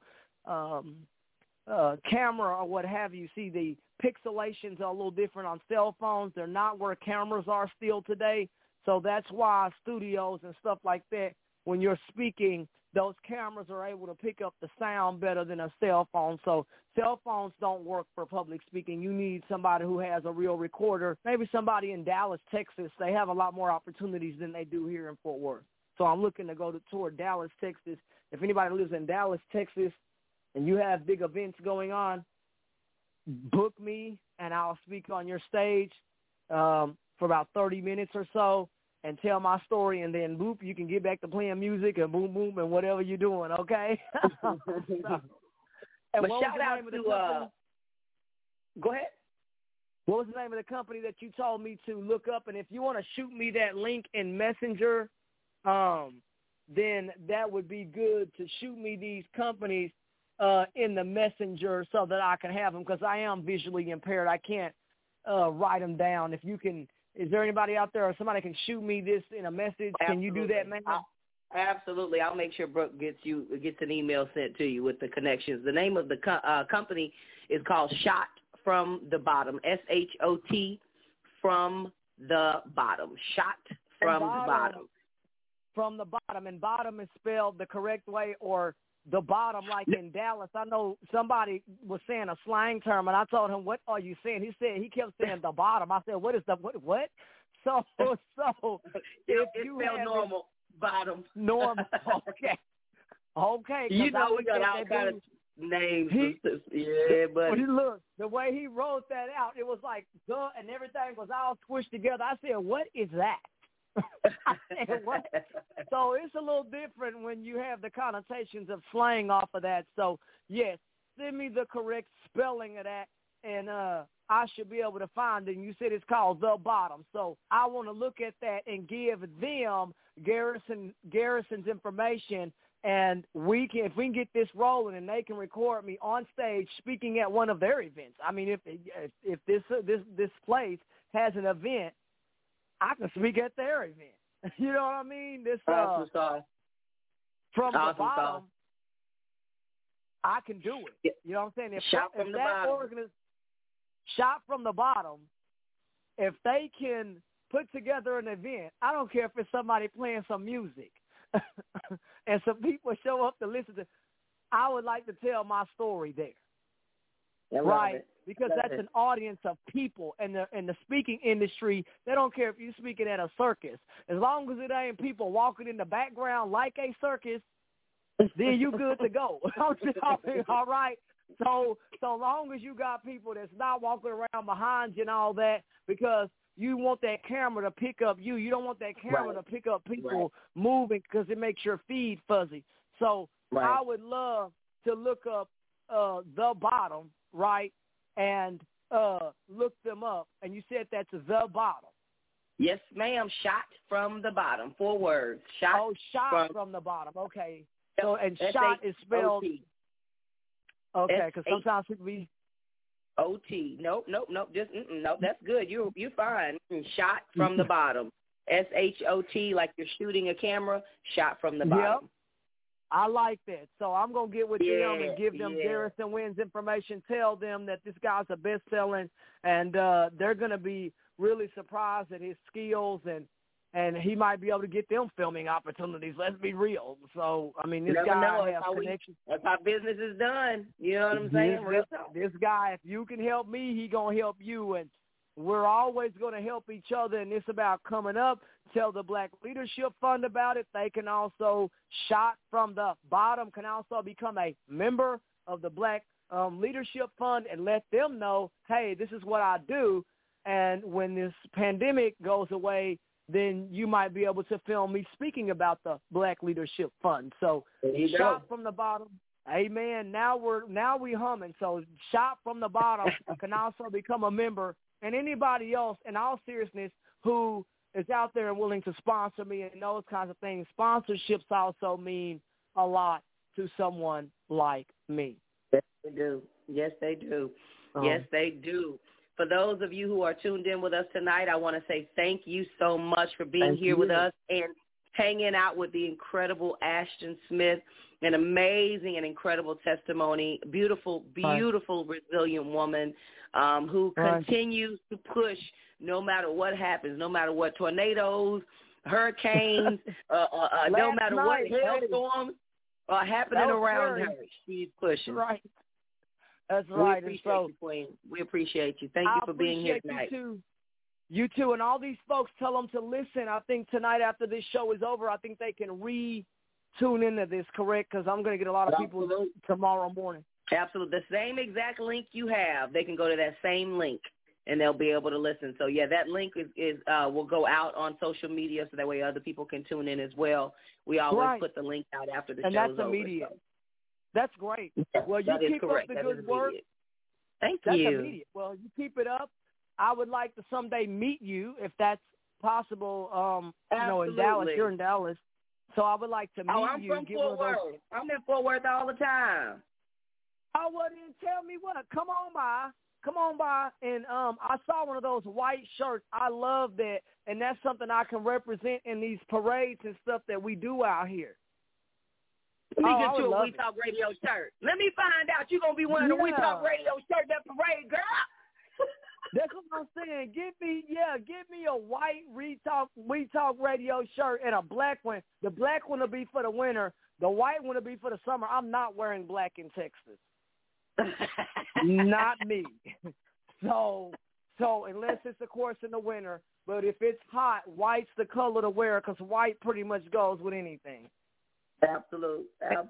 camera or what have you, see, the pixelations are a little different on cell phones. They're not where cameras are still today. So that's why studios and stuff like that, when you're speaking, those cameras are able to pick up the sound better than a cell phone. So cell phones don't work for public speaking. You need somebody who has a real recorder, maybe somebody in Dallas, Texas. They have a lot more opportunities than they do here in Fort Worth. So I'm looking to go toward Dallas, Texas. If anybody lives in Dallas, Texas, and you have big events going on, book me, and I'll speak on your stage for about 30 minutes or so and tell my story, and then, boop, you can get back to playing music and boom, boom, and whatever you're doing, okay? But shout out to go ahead. What was the name of the company that you told me to look up? And if you want to shoot me that link in Messenger, then that would be good to shoot me these companies in the Messenger so that I can have them, because I am visually impaired. I can't write them down. If you can, is there anybody out there or somebody can shoot me this in a message? Absolutely. Can you do that, man? Absolutely. I'll make sure Brooke gets an email sent to you with the connections. The name of the company is called Shot from the Bottom, SHOT from the Bottom, Shot from the Bottom. From the bottom, and bottom is spelled the correct way, or the bottom, like in Dallas. I know somebody was saying a slang term, and I told him, "What are you saying?" He kept saying the bottom. I said, "What is the what?" So if you spelled normal bottom, normal, okay. You know we got all kind of names. But look, the way he wrote that out, it was like duh, and everything was all squished together. I said, "What is that?" I said, what? So it's a little different when you have the connotations of slang off of that. So, yes, send me the correct spelling of that, and I should be able to find it. And you said it's called The Bottom. So I want to look at that and give them Garrison's information, and if we can get this rolling and they can record me on stage speaking at one of their events. I mean, if this place has an event, I can speak at their event. You know what I mean? This from the bottom, I can do it. You know what I'm saying? Shot from the bottom, if they can put together an event, I don't care if it's somebody playing some music and some people show up to listen to, I would like to tell my story there. Right, because that's an audience of people, and the speaking industry, they don't care if you're speaking at a circus. As long as it ain't people walking in the background like a circus, then you good to go. All right? So long as you got people that's not walking around behind you and all that, because you want that camera to pick up you. You don't want that camera to pick up people moving, because it makes your feed fuzzy. So I would love to look up The Bottom, right, and look them up. And you said that's The Bottom. Yes, ma'am. Shot from the Bottom. 4 words. Shot. Shot from the bottom. Okay. So and shot is spelled. Okay, because sometimes it be OT. Nope. Just nope. That's good. You're fine. Shot from the bottom. SHOT, like you're shooting a camera. Shot from the bottom. I like that. So I'm going to get with them and give them Garrison Wynn's information, tell them that this guy's a best-selling, and they're going to be really surprised at his skills, and he might be able to get them filming opportunities. Let's be real. So, I mean, this guy has connections. That's how business is done. You know what I'm saying? This guy, if you can help me, he going to help you, and we're always going to help each other, and it's about coming up. Tell the Black Leadership Fund about it. They can also, Shot from the Bottom can also become a member of the Black Leadership Fund and let them know, hey, this is what I do, and when this pandemic goes away, then you might be able to film me speaking about the Black Leadership Fund. So Shot from the Bottom. Amen. Now we humming. So Shot from the Bottom can also become a member. And anybody else, in all seriousness, who is out there and willing to sponsor me and those kinds of things, sponsorships also mean a lot to someone like me. Yes, they do. Yes, they do. Yes, they do. For those of you who are tuned in with us tonight, I want to say thank you so much for being here with us and hanging out with the incredible Ashton Smith, an amazing and incredible testimony, beautiful, resilient woman who continues to push no matter what happens, no matter what tornadoes, hurricanes, no matter what hailstorms are happening around her. She's pushing. Right. That's right. We appreciate you, Queen. We appreciate you. Thank you for being here tonight. You too. And all these folks, tell them to listen. I think tonight after this show is over, I think they can tune into this, correct? Because I'm going to get a lot of people tomorrow morning. Absolutely. The same exact link you have, they can go to that same link, and they'll be able to listen. So, yeah, that link is will go out on social media so that way other people can tune in as well. We always put the link out after the show is over. And that's immediate. So. That's great. Well, you keep up the good work. Thank you. That's immediate. Well, you keep it up. I would like to someday meet you, if that's possible, in Dallas. You're in Dallas. So I would like to meet you. I'm from Fort Worth. I'm in Fort Worth all the time. Oh, well, then tell me what. Come on by. And I saw one of those white shirts. I love that. And that's something I can represent in these parades and stuff that we do out here. Let me get you a We Talk Radio shirt. Let me find out you're going to be wearing a We Talk Radio shirt at parade, girl. That's what I'm saying. Give me a white We Talk Radio shirt and a black one. The black one will be for the winter. The white one will be for the summer. I'm not wearing black in Texas. Not me. So unless it's, of course, in the winter. But if it's hot, white's the color to wear because white pretty much goes with anything. Absolute.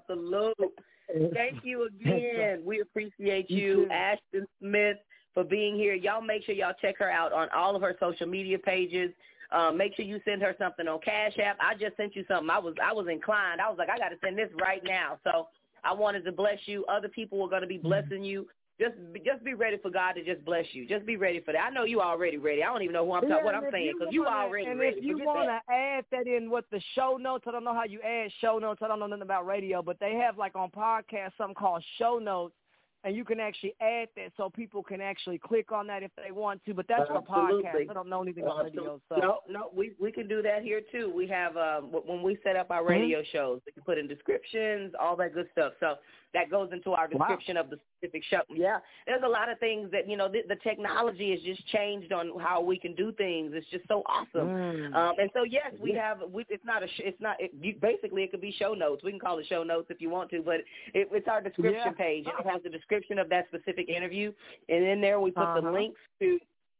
Thank you again. We appreciate you, Ashton Smith, for being here. Y'all make sure y'all check her out on all of her social media pages. Make sure you send her something on Cash App. I just sent you something. I was inclined. I was like, I got to send this right now. So I wanted to bless you. Other people are going to be blessing you. Just be ready for God to just bless you. Just be ready for that. I know you already ready. I don't even know what I'm saying because you already and ready. And if you want to add that in with the show notes, I don't know how you add show notes. I don't know nothing about radio, but they have like on podcasts something called show notes, and you can actually add that so people can actually click on that if they want to. But that's for podcasts. I don't know anything about radio. So. No, we can do that here too. We have when we set up our radio shows, we can put in descriptions, all that good stuff. So that goes into our description of the specific show. Yeah, there's a lot of things that, the technology has just changed on how we can do things. It's just so awesome. And so, yes, we have, basically it could be show notes. We can call it show notes if you want to, but it's our description page. It has the description of that specific interview. And in there we put the links to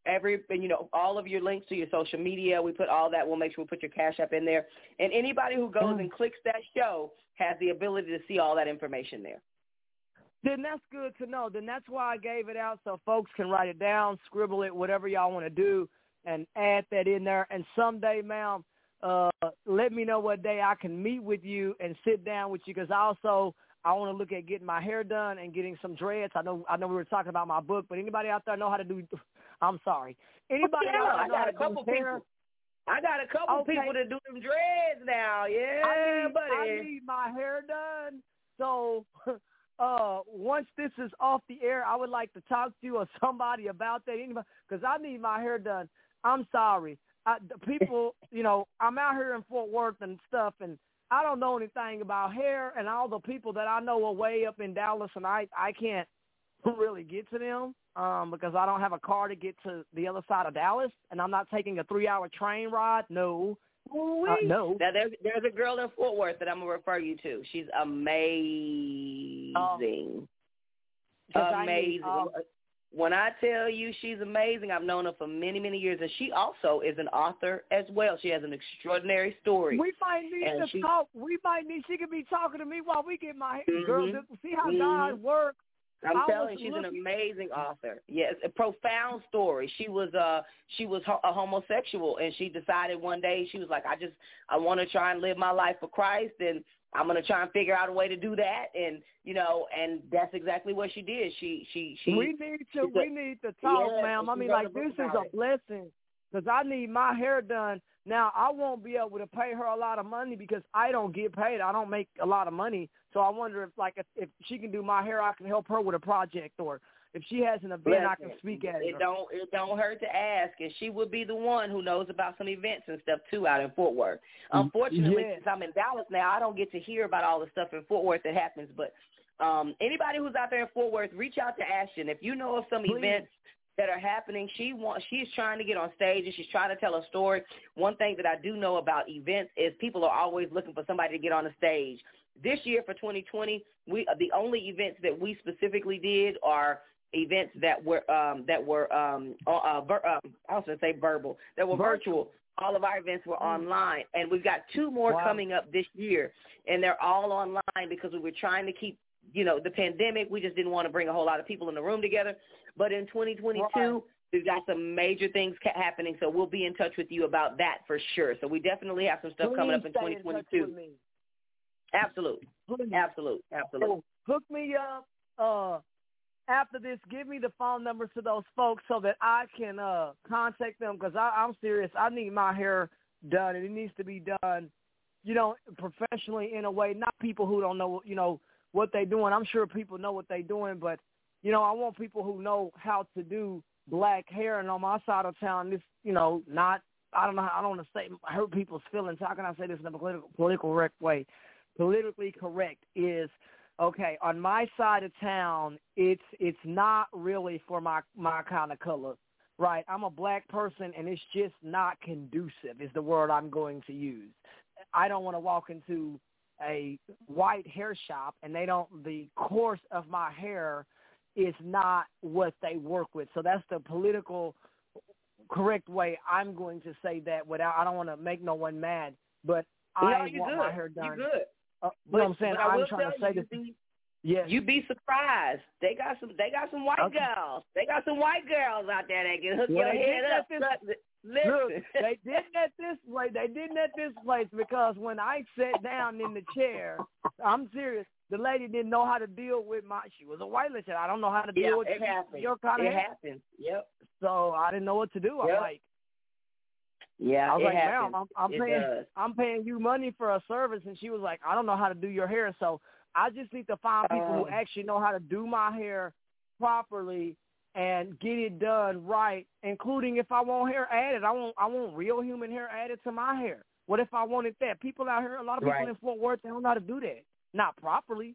all of your links to your social media. We put all that. We'll make sure we put your Cash App in there. And anybody who goes and clicks that show has the ability to see all that information there. Then that's good to know. Then that's why I gave it out so folks can write it down, scribble it, whatever y'all want to do, and add that in there. And someday, ma'am, let me know what day I can meet with you and sit down with you because I want to look at getting my hair done and getting some dreads. I know we were talking about my book, but anybody out there know how to do – I'm sorry. Anybody out there know how to do hair? I got a couple people to do them dreads now. Yeah, buddy. I need my hair done. So once this is off the air, I would like to talk to you or somebody about that. Anybody, because I need my hair done. I'm sorry. The people, I'm out here in Fort Worth and stuff, and I don't know anything about hair, and all the people that I know are way up in Dallas, and I can't really get to them because I don't have a car to get to the other side of Dallas, and I'm not taking a 3-hour train ride. No. No. Now, there's a girl in Fort Worth that I'm going to refer you to. She's amazing. Amazing. When I tell you she's amazing, I've known her for many, many years, and she also is an author as well. She has an extraordinary story. We might need to talk. She could be talking to me while we get my hair. Girl, see how God works. I'm telling you, she's an amazing author. Yes, a profound story. She was a homosexual, and she decided one day, she was like, I want to try and live my life for Christ, and I'm going to try and figure out a way to do that. And, and that's exactly what she did. We need to talk, ma'am. I mean, like, this is a blessing because I need my hair done. Now, I won't be able to pay her a lot of money because I don't get paid. I don't make a lot of money. So I wonder if she can do my hair, I can help her with a project, or if she has an event, I can speak at it. It don't hurt to ask, and she would be the one who knows about some events and stuff too out in Fort Worth. Unfortunately, since I'm in Dallas now, I don't get to hear about all the stuff in Fort Worth that happens. But anybody who's out there in Fort Worth, reach out to Ashton if you know of some events that are happening. She's trying to get on stage and she's trying to tell a story. One thing that I do know about events is people are always looking for somebody to get on the stage. This year for 2020, the only events that we specifically did are events that were virtual. All of our events were online, and we've got 2 more coming up this year, and they're all online because we were trying to keep, the pandemic. We just didn't want to bring a whole lot of people in the room together. But in 2022, we've got some major things happening, so we'll be in touch with you about that for sure. So we definitely have some stuff coming up in 2022. Absolutely. Hook me up after this. Give me the phone numbers to those folks so that I can contact them because I'm serious. I need my hair done, and it needs to be done, professionally in a way, not people who don't know, what they're doing. I'm sure people know what they're doing, but, I want people who know how to do black hair. And on my side of town, this, I don't want to say hurt people's feelings. How can I say this in a politically correct way? Politically correct is, okay, on my side of town, it's not really for my kind of color, right? I'm a black person, and it's just not conducive is the word I'm going to use. I don't want to walk into a white hair shop, and the course of my hair is not what they work with. So that's the political correct way I'm going to say that I don't want to make no one mad, but I want my hair done. You're good. What I'm saying, I'm trying to say this. Yes. You'd be surprised. They got some white girls. They got some white girls out there that can hook your head up. Look, they didn't at this place. They didn't at this place because when I sat down in the chair, I'm serious. The lady didn't know how to deal with she was a white lady. I don't know how to deal with your kind of hair. It happens. Yep. So I didn't know what to do. Yep. I'm like, yeah, I was it like, happens. ma'am, I'm paying you money for a service, and she was like, I don't know how to do your hair, so I just need to find people who actually know how to do my hair properly and get it done right, including if I want hair added. I want real human hair added to my hair. What if I wanted that? People out here, a lot of people in Fort Worth, they don't know how to do that. Not properly.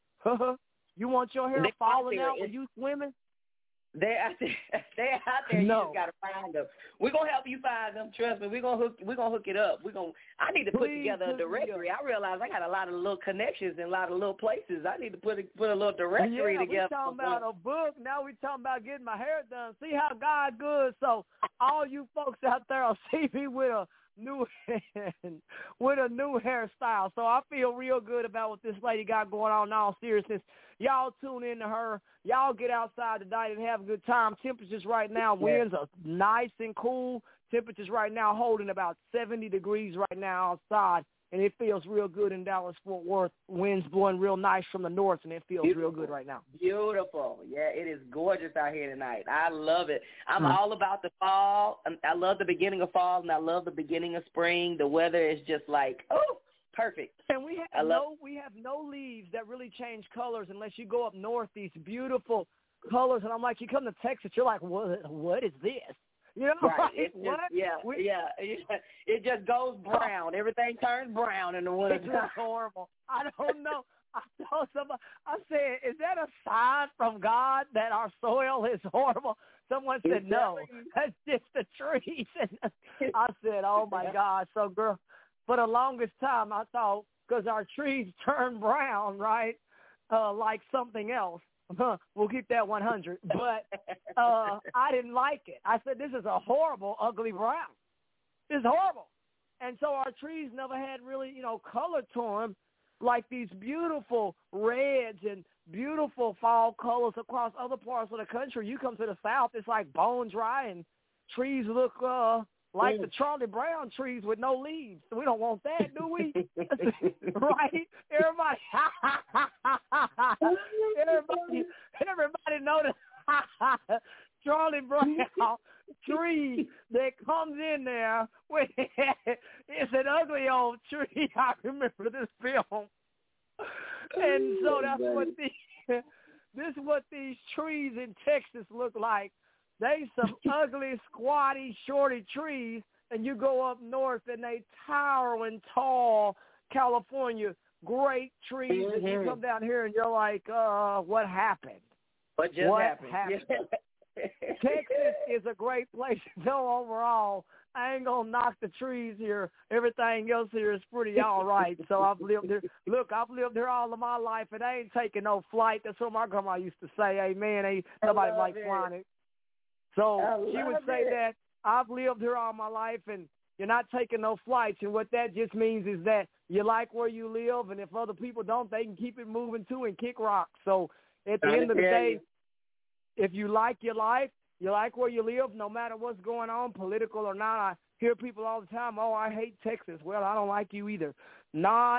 You want your hair falling out when you swimming? They're out there. You just gotta find them. We're gonna help you find them. Trust me. We're gonna hook it up. I need to put together a directory. I realize I got a lot of little connections in a lot of little places. I need to put a little directory together. We're talking about a book. Now we're talking about getting my hair done. See how God good. So all you folks out there will see me with a new hairstyle. So I feel real good about what this lady got going on. In all seriousness, y'all tune in to her. Y'all get outside tonight and have a good time. Temperatures right now, winds are nice and cool. Temperatures right now holding about 70 degrees right now outside, and it feels real good in Dallas-Fort Worth. Winds blowing real nice from the north, and it feels real good right now. Beautiful. Yeah, it is gorgeous out here tonight. I love it. I'm all about the fall. I love the beginning of fall, and I love the beginning of spring. The weather is just like, perfect. And we have no leaves that really change colors unless you go up north, these beautiful colors. And I'm like, you come to Texas, you're like, what is this? You know, right. like, It's what? Just, it just goes brown. Everything turns brown in the winter. It's horrible. I don't know. I told somebody, I said, is that a sign from God that our soil is horrible? Someone said, no, that's just the trees. And I said, oh, my God. So, girl, for the longest time, I thought, because our trees turn brown, right, like something else. We'll keep that 100. But I didn't like it. I said, this is a horrible, ugly brown. It's horrible. And so our trees never had really, color to them like these beautiful reds and beautiful fall colors across other parts of the country. You come to the South, it's like bone dry, and trees look like the Charlie Brown trees with no leaves. We don't want that, do we? Right? Everybody notice Charlie Brown tree that comes in there. It's an ugly old tree. I remember this film. And so that's what this is what these trees in Texas look like. They some ugly, squatty, shorty trees, and you go up north and they towering, tall California, great trees. And you come down here and you're like, what happened? What happened? Texas is a great place to go overall. I ain't going to knock the trees here. Everything else here is pretty all right. So I've lived here. Look, I've lived here all of my life, and I ain't taking no flight. That's what my grandma used to say. Hey, man, ain't nobody like flying it. So she would say that I've lived here all my life, and you're not taking no flights. And what that just means is that you like where you live, and if other people don't, they can keep it moving too and kick rocks. So at the end of the day, if you like your life, you like where you live, no matter what's going on, political or not. I hear people all the time, oh, I hate Texas. Well, I don't like you either. I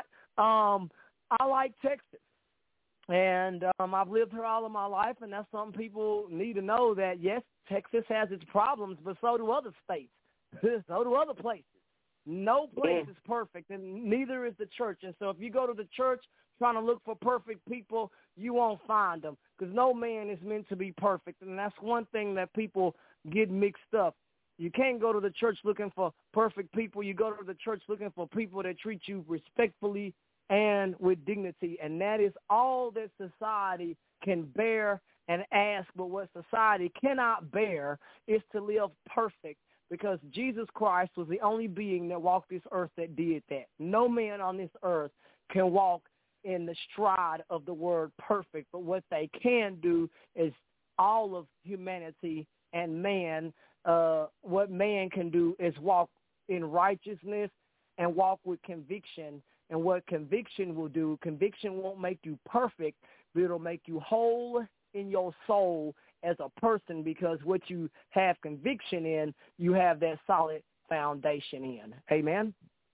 like Texas. And I've lived here all of my life, and that's something people need to know, that, yes, Texas has its problems, but so do other states. So do other places. No place is perfect, and neither is the church. And so if you go to the church trying to look for perfect people, you won't find them, because no man is meant to be perfect. And that's one thing that people get mixed up. You can't go to the church looking for perfect people. You go to the church looking for people that treat you respectfully and with dignity. And that is all that society can bear and ask. But what society cannot bear is to live perfect, because Jesus Christ was the only being that walked this earth that did that. No man on this earth can walk in the stride of the word perfect. But what they can do is all of humanity and man, what man can do is walk in righteousness and walk with conviction. And what conviction will do, conviction won't make you perfect, but it'll make you whole in your soul as a person, because what you have conviction in, you have that solid foundation in. Amen?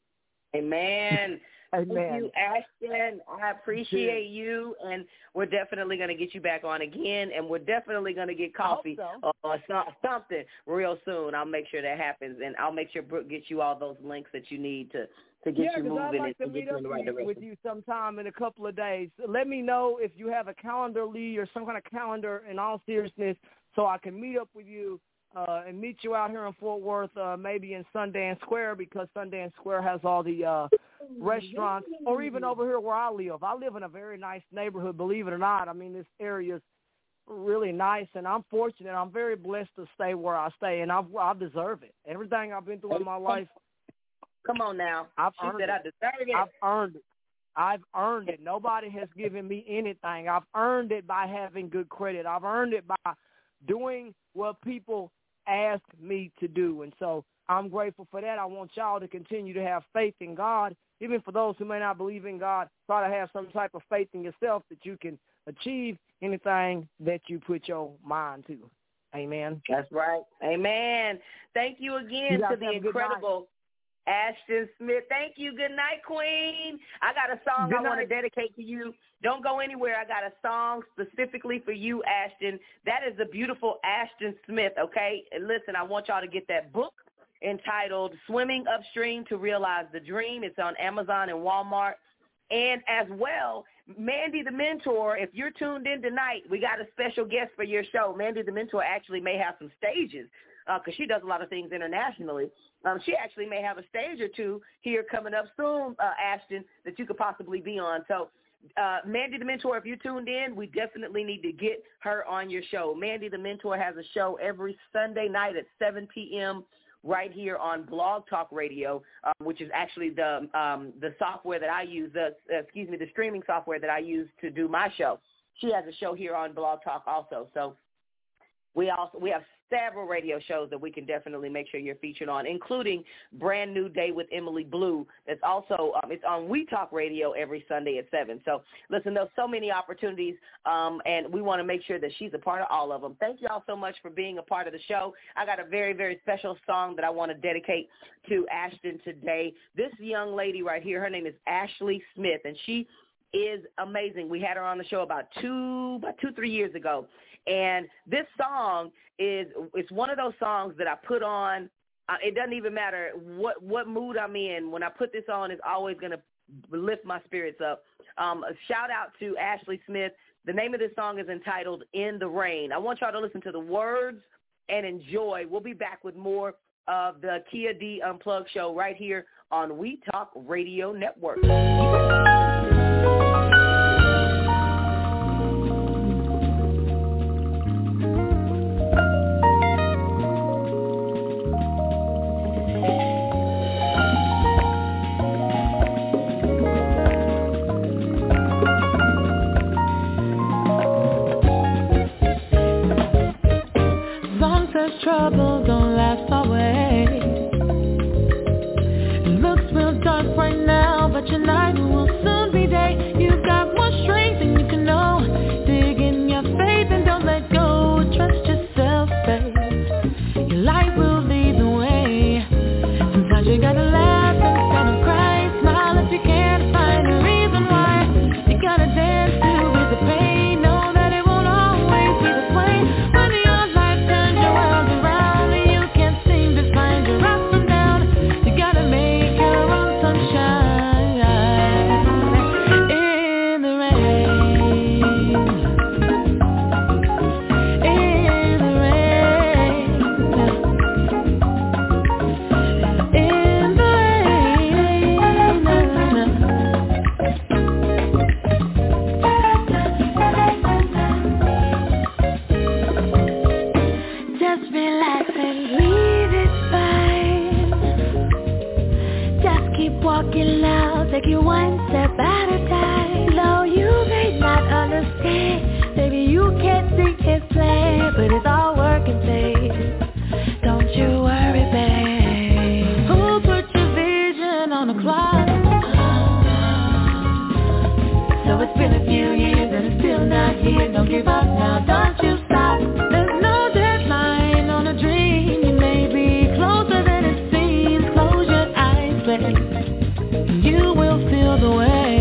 Amen. Amen. Thank you, Ashton. I appreciate you, and we're definitely going to get you back on again, and we're definitely going to get coffee or something real soon. I'll make sure that happens, and I'll make sure Brooke gets you all those links that you need to get you moving I'd like and to get you in the right direction. with you sometime in a couple of days. Let me know if you have a calendar, Lee, or some kind of calendar, in all seriousness, so I can meet up with you and meet you out here in Fort Worth, maybe in Sundance Square, because Sundance Square has all the restaurants, or even over here where I live. I live in a very nice neighborhood, believe it or not. I mean, this area is really nice, and I'm fortunate. I'm very blessed to stay where I stay, and I deserve it. Everything I've been through in my life. Come on now. I deserve it. I've earned it. I've earned it. Nobody has given me anything. I've earned it by having good credit. I've earned it by doing what people ask me to do. And so I'm grateful for that. I want y'all to continue to have faith in God. Even for those who may not believe in God, try to have some type of faith in yourself that you can achieve anything that you put your mind to. Amen. That's right. Amen. Thank you again to the incredible Ashton Smith. Thank you. Good night, Queen. I got a song I want to dedicate to you. Don't go anywhere. I got a song specifically for you, Ashton. That is the beautiful Ashton Smith, okay? And listen, I want y'all to get that book entitled Swimming Upstream to Realize the Dream. It's on Amazon and Walmart. And as well, Mandy the Mentor, if you're tuned in tonight, we got a special guest for your show. Mandy the Mentor actually may have some stages because she does a lot of things internationally. She actually may have a stage or two here coming up soon, Ashton, that you could possibly be on. So Mandy the Mentor, if you tuned in, we definitely need to get her on your show. Mandy the Mentor has a show every Sunday night at 7 p.m. right here on Blog Talk Radio, which is actually the software that I use, the streaming software that I use to do my show. She has a show here on Blog Talk also. So we have several radio shows that we can definitely make sure you're featured on, including Brand New Day with Emily Blue. That's also it's on We Talk Radio every Sunday at 7. So listen, there's so many opportunities, and we want to make sure that she's a part of all of them. Thank you all so much for being a part of the show. I got a very, very special song that I want to dedicate to Ashton today. This young lady right here, her name is Ashley Smith, and she is amazing. We had her on the show about 3 years ago. And this song it's one of those songs that I put on. It doesn't even matter what mood I'm in. When I put this on, it's always going to lift my spirits up. A shout out to Ashley Smith. The name of this song is entitled In the Rain. I want y'all to listen to the words and enjoy. We'll be back with more of the Kia D Unplugged show right here on We Talk Radio Network. Trouble don't last always. It looks real dark right now, but your night will soon be day. You've got more strength than you can know. Dig in your faith and don't let go. Trust yourself, babe. Your light will lead the way. Sometimes you gotta laugh instead of cry. Smile if you can't find a reason why. You gotta dance to ease the pain. Know that it won't always be this way. When your life turns your world around and you can't seem to find your up and down, you gotta make your own sunshine in the rain. In the rain. In the just relax and leave it fine. Just keep walking loud, take it one step at a time. Though you may not understand, maybe you can't see his plan, but it's all working, babe. Don't you worry, babe. Who put your vision on the clock? So it's been a few years and it's still not here. Don't give up now, don't you stop. There's no deadline on a dream. You may be closer than it seems. Close your eyes, babe. You will feel the way.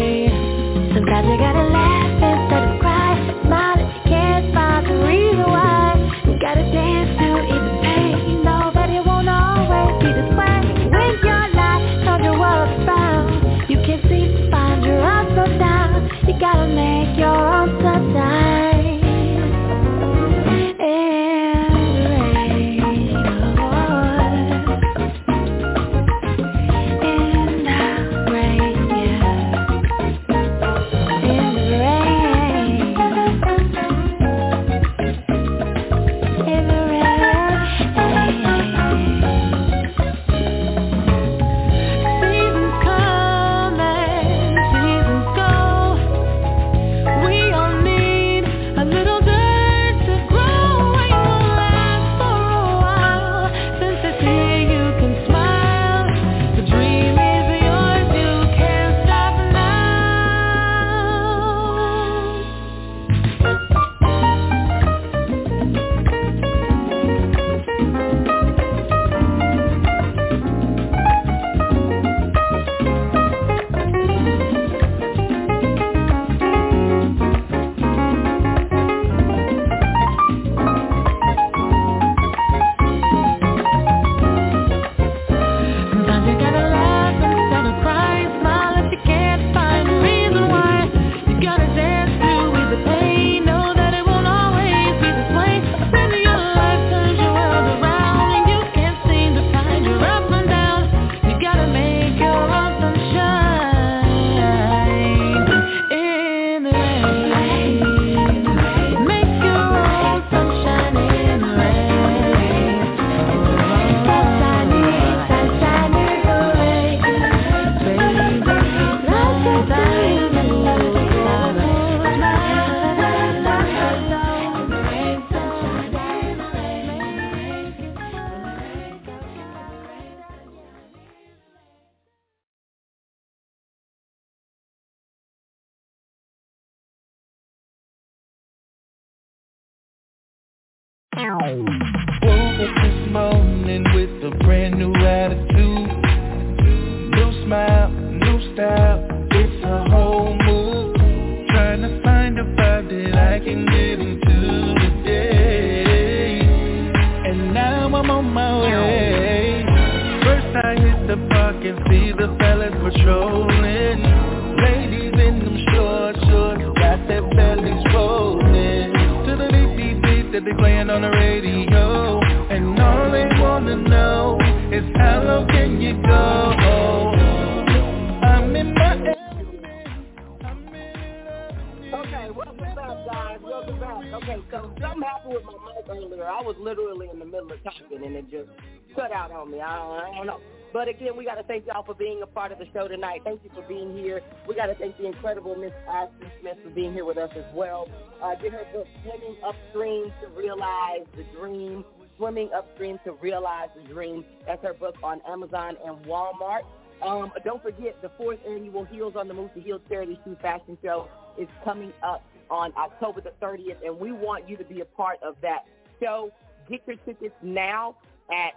Woke up this morning with a brand new attitude. New smile, new style, it's a whole mood. Trying to find a vibe that I can get into today. And now I'm on my way. First I hit the park and see the fellas patrolling. Ladies in them short shorts, got their bellies rolling. To the beat that they playing on the radio. And all they wanna know is how low can you go? I'm in my element, I'm in love. Okay, welcome back, guys. Welcome back. Okay, so something happened with my mic earlier. I was literally in the middle of talking, and it just cut out on me. I don't know. But again, we got to thank y'all for being a part of the show tonight. Thank you for being here. We got to thank the incredible Miss Ashton Smith for being here with us as well. Get her book, Swimming Upstream to Realize the Dream. Swimming Upstream to Realize the Dream. That's her book on Amazon and Walmart. Don't forget, the 4th annual Heels on the Move to Heal Charity Shoe Fashion Show is coming up on October the 30th, and we want you to be a part of that show. Get your tickets now at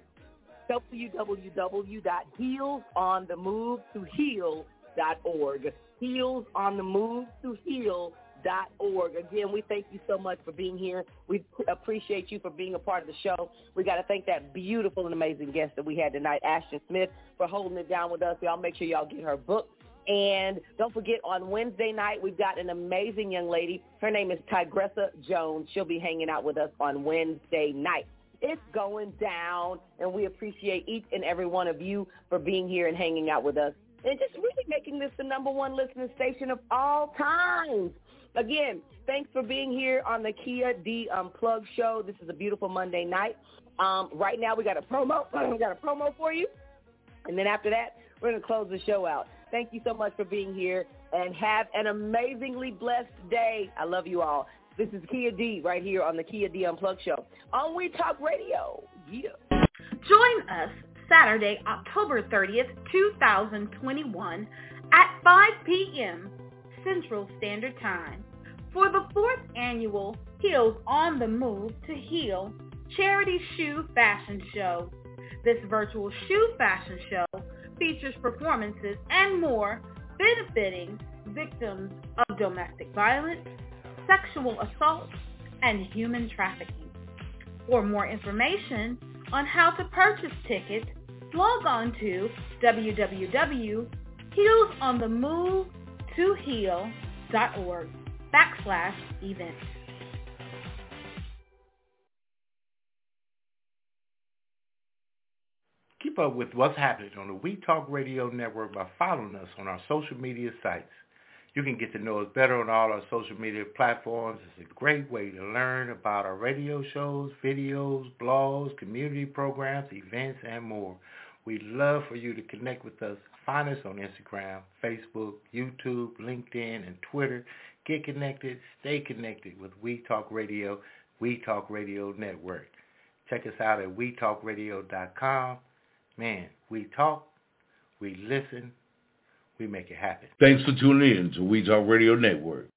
www.heelsonthemovetoheal.org. Heelsonthemovetoheal.org. Again, we thank you so much for being here. We appreciate you for being a part of the show. We got to thank that beautiful and amazing guest that we had tonight, Ashton Smith, for holding it down with us. Y'all make sure y'all get her book. And don't forget, on Wednesday night, we've got an amazing young lady. Her name is Tigressa Jones. She'll be hanging out with us on Wednesday night. It's going down, and we appreciate each and every one of you for being here and hanging out with us and just really making this the number one listening station of all times. Again, thanks for being here on the Kia D Unplugged show. This is a beautiful Monday night. Right now, we got a promo. We got a promo for you, and then after that, we're going to close the show out. Thank you so much for being here, and have an amazingly blessed day. I love you all. This is Kia D right here on the Kia D Unplugged show on We Talk Radio. Yeah. Join us Saturday, October 30th, 2021 at 5 p.m. Central Standard Time for the 4th annual Heels on the Move to Heal Charity Shoe Fashion Show. This virtual shoe fashion show features performances and more benefiting victims of domestic violence, sexual assault, and human trafficking. For more information on how to purchase tickets, log on to www.heelsonthemovetoheal.org/events. Keep up with what's happening on the We Talk Radio Network by following us on our social media sites. You can get to know us better on all our social media platforms. It's a great way to learn about our radio shows, videos, blogs, community programs, events, and more. We'd love for you to connect with us. Find us on Instagram, Facebook, YouTube, LinkedIn, and Twitter. Get connected, stay connected with We Talk Radio, We Talk Radio Network. Check us out at wetalkradio.com. Man, we talk, we listen, we make it happen. Thanks for tuning in to We Talk Radio Network.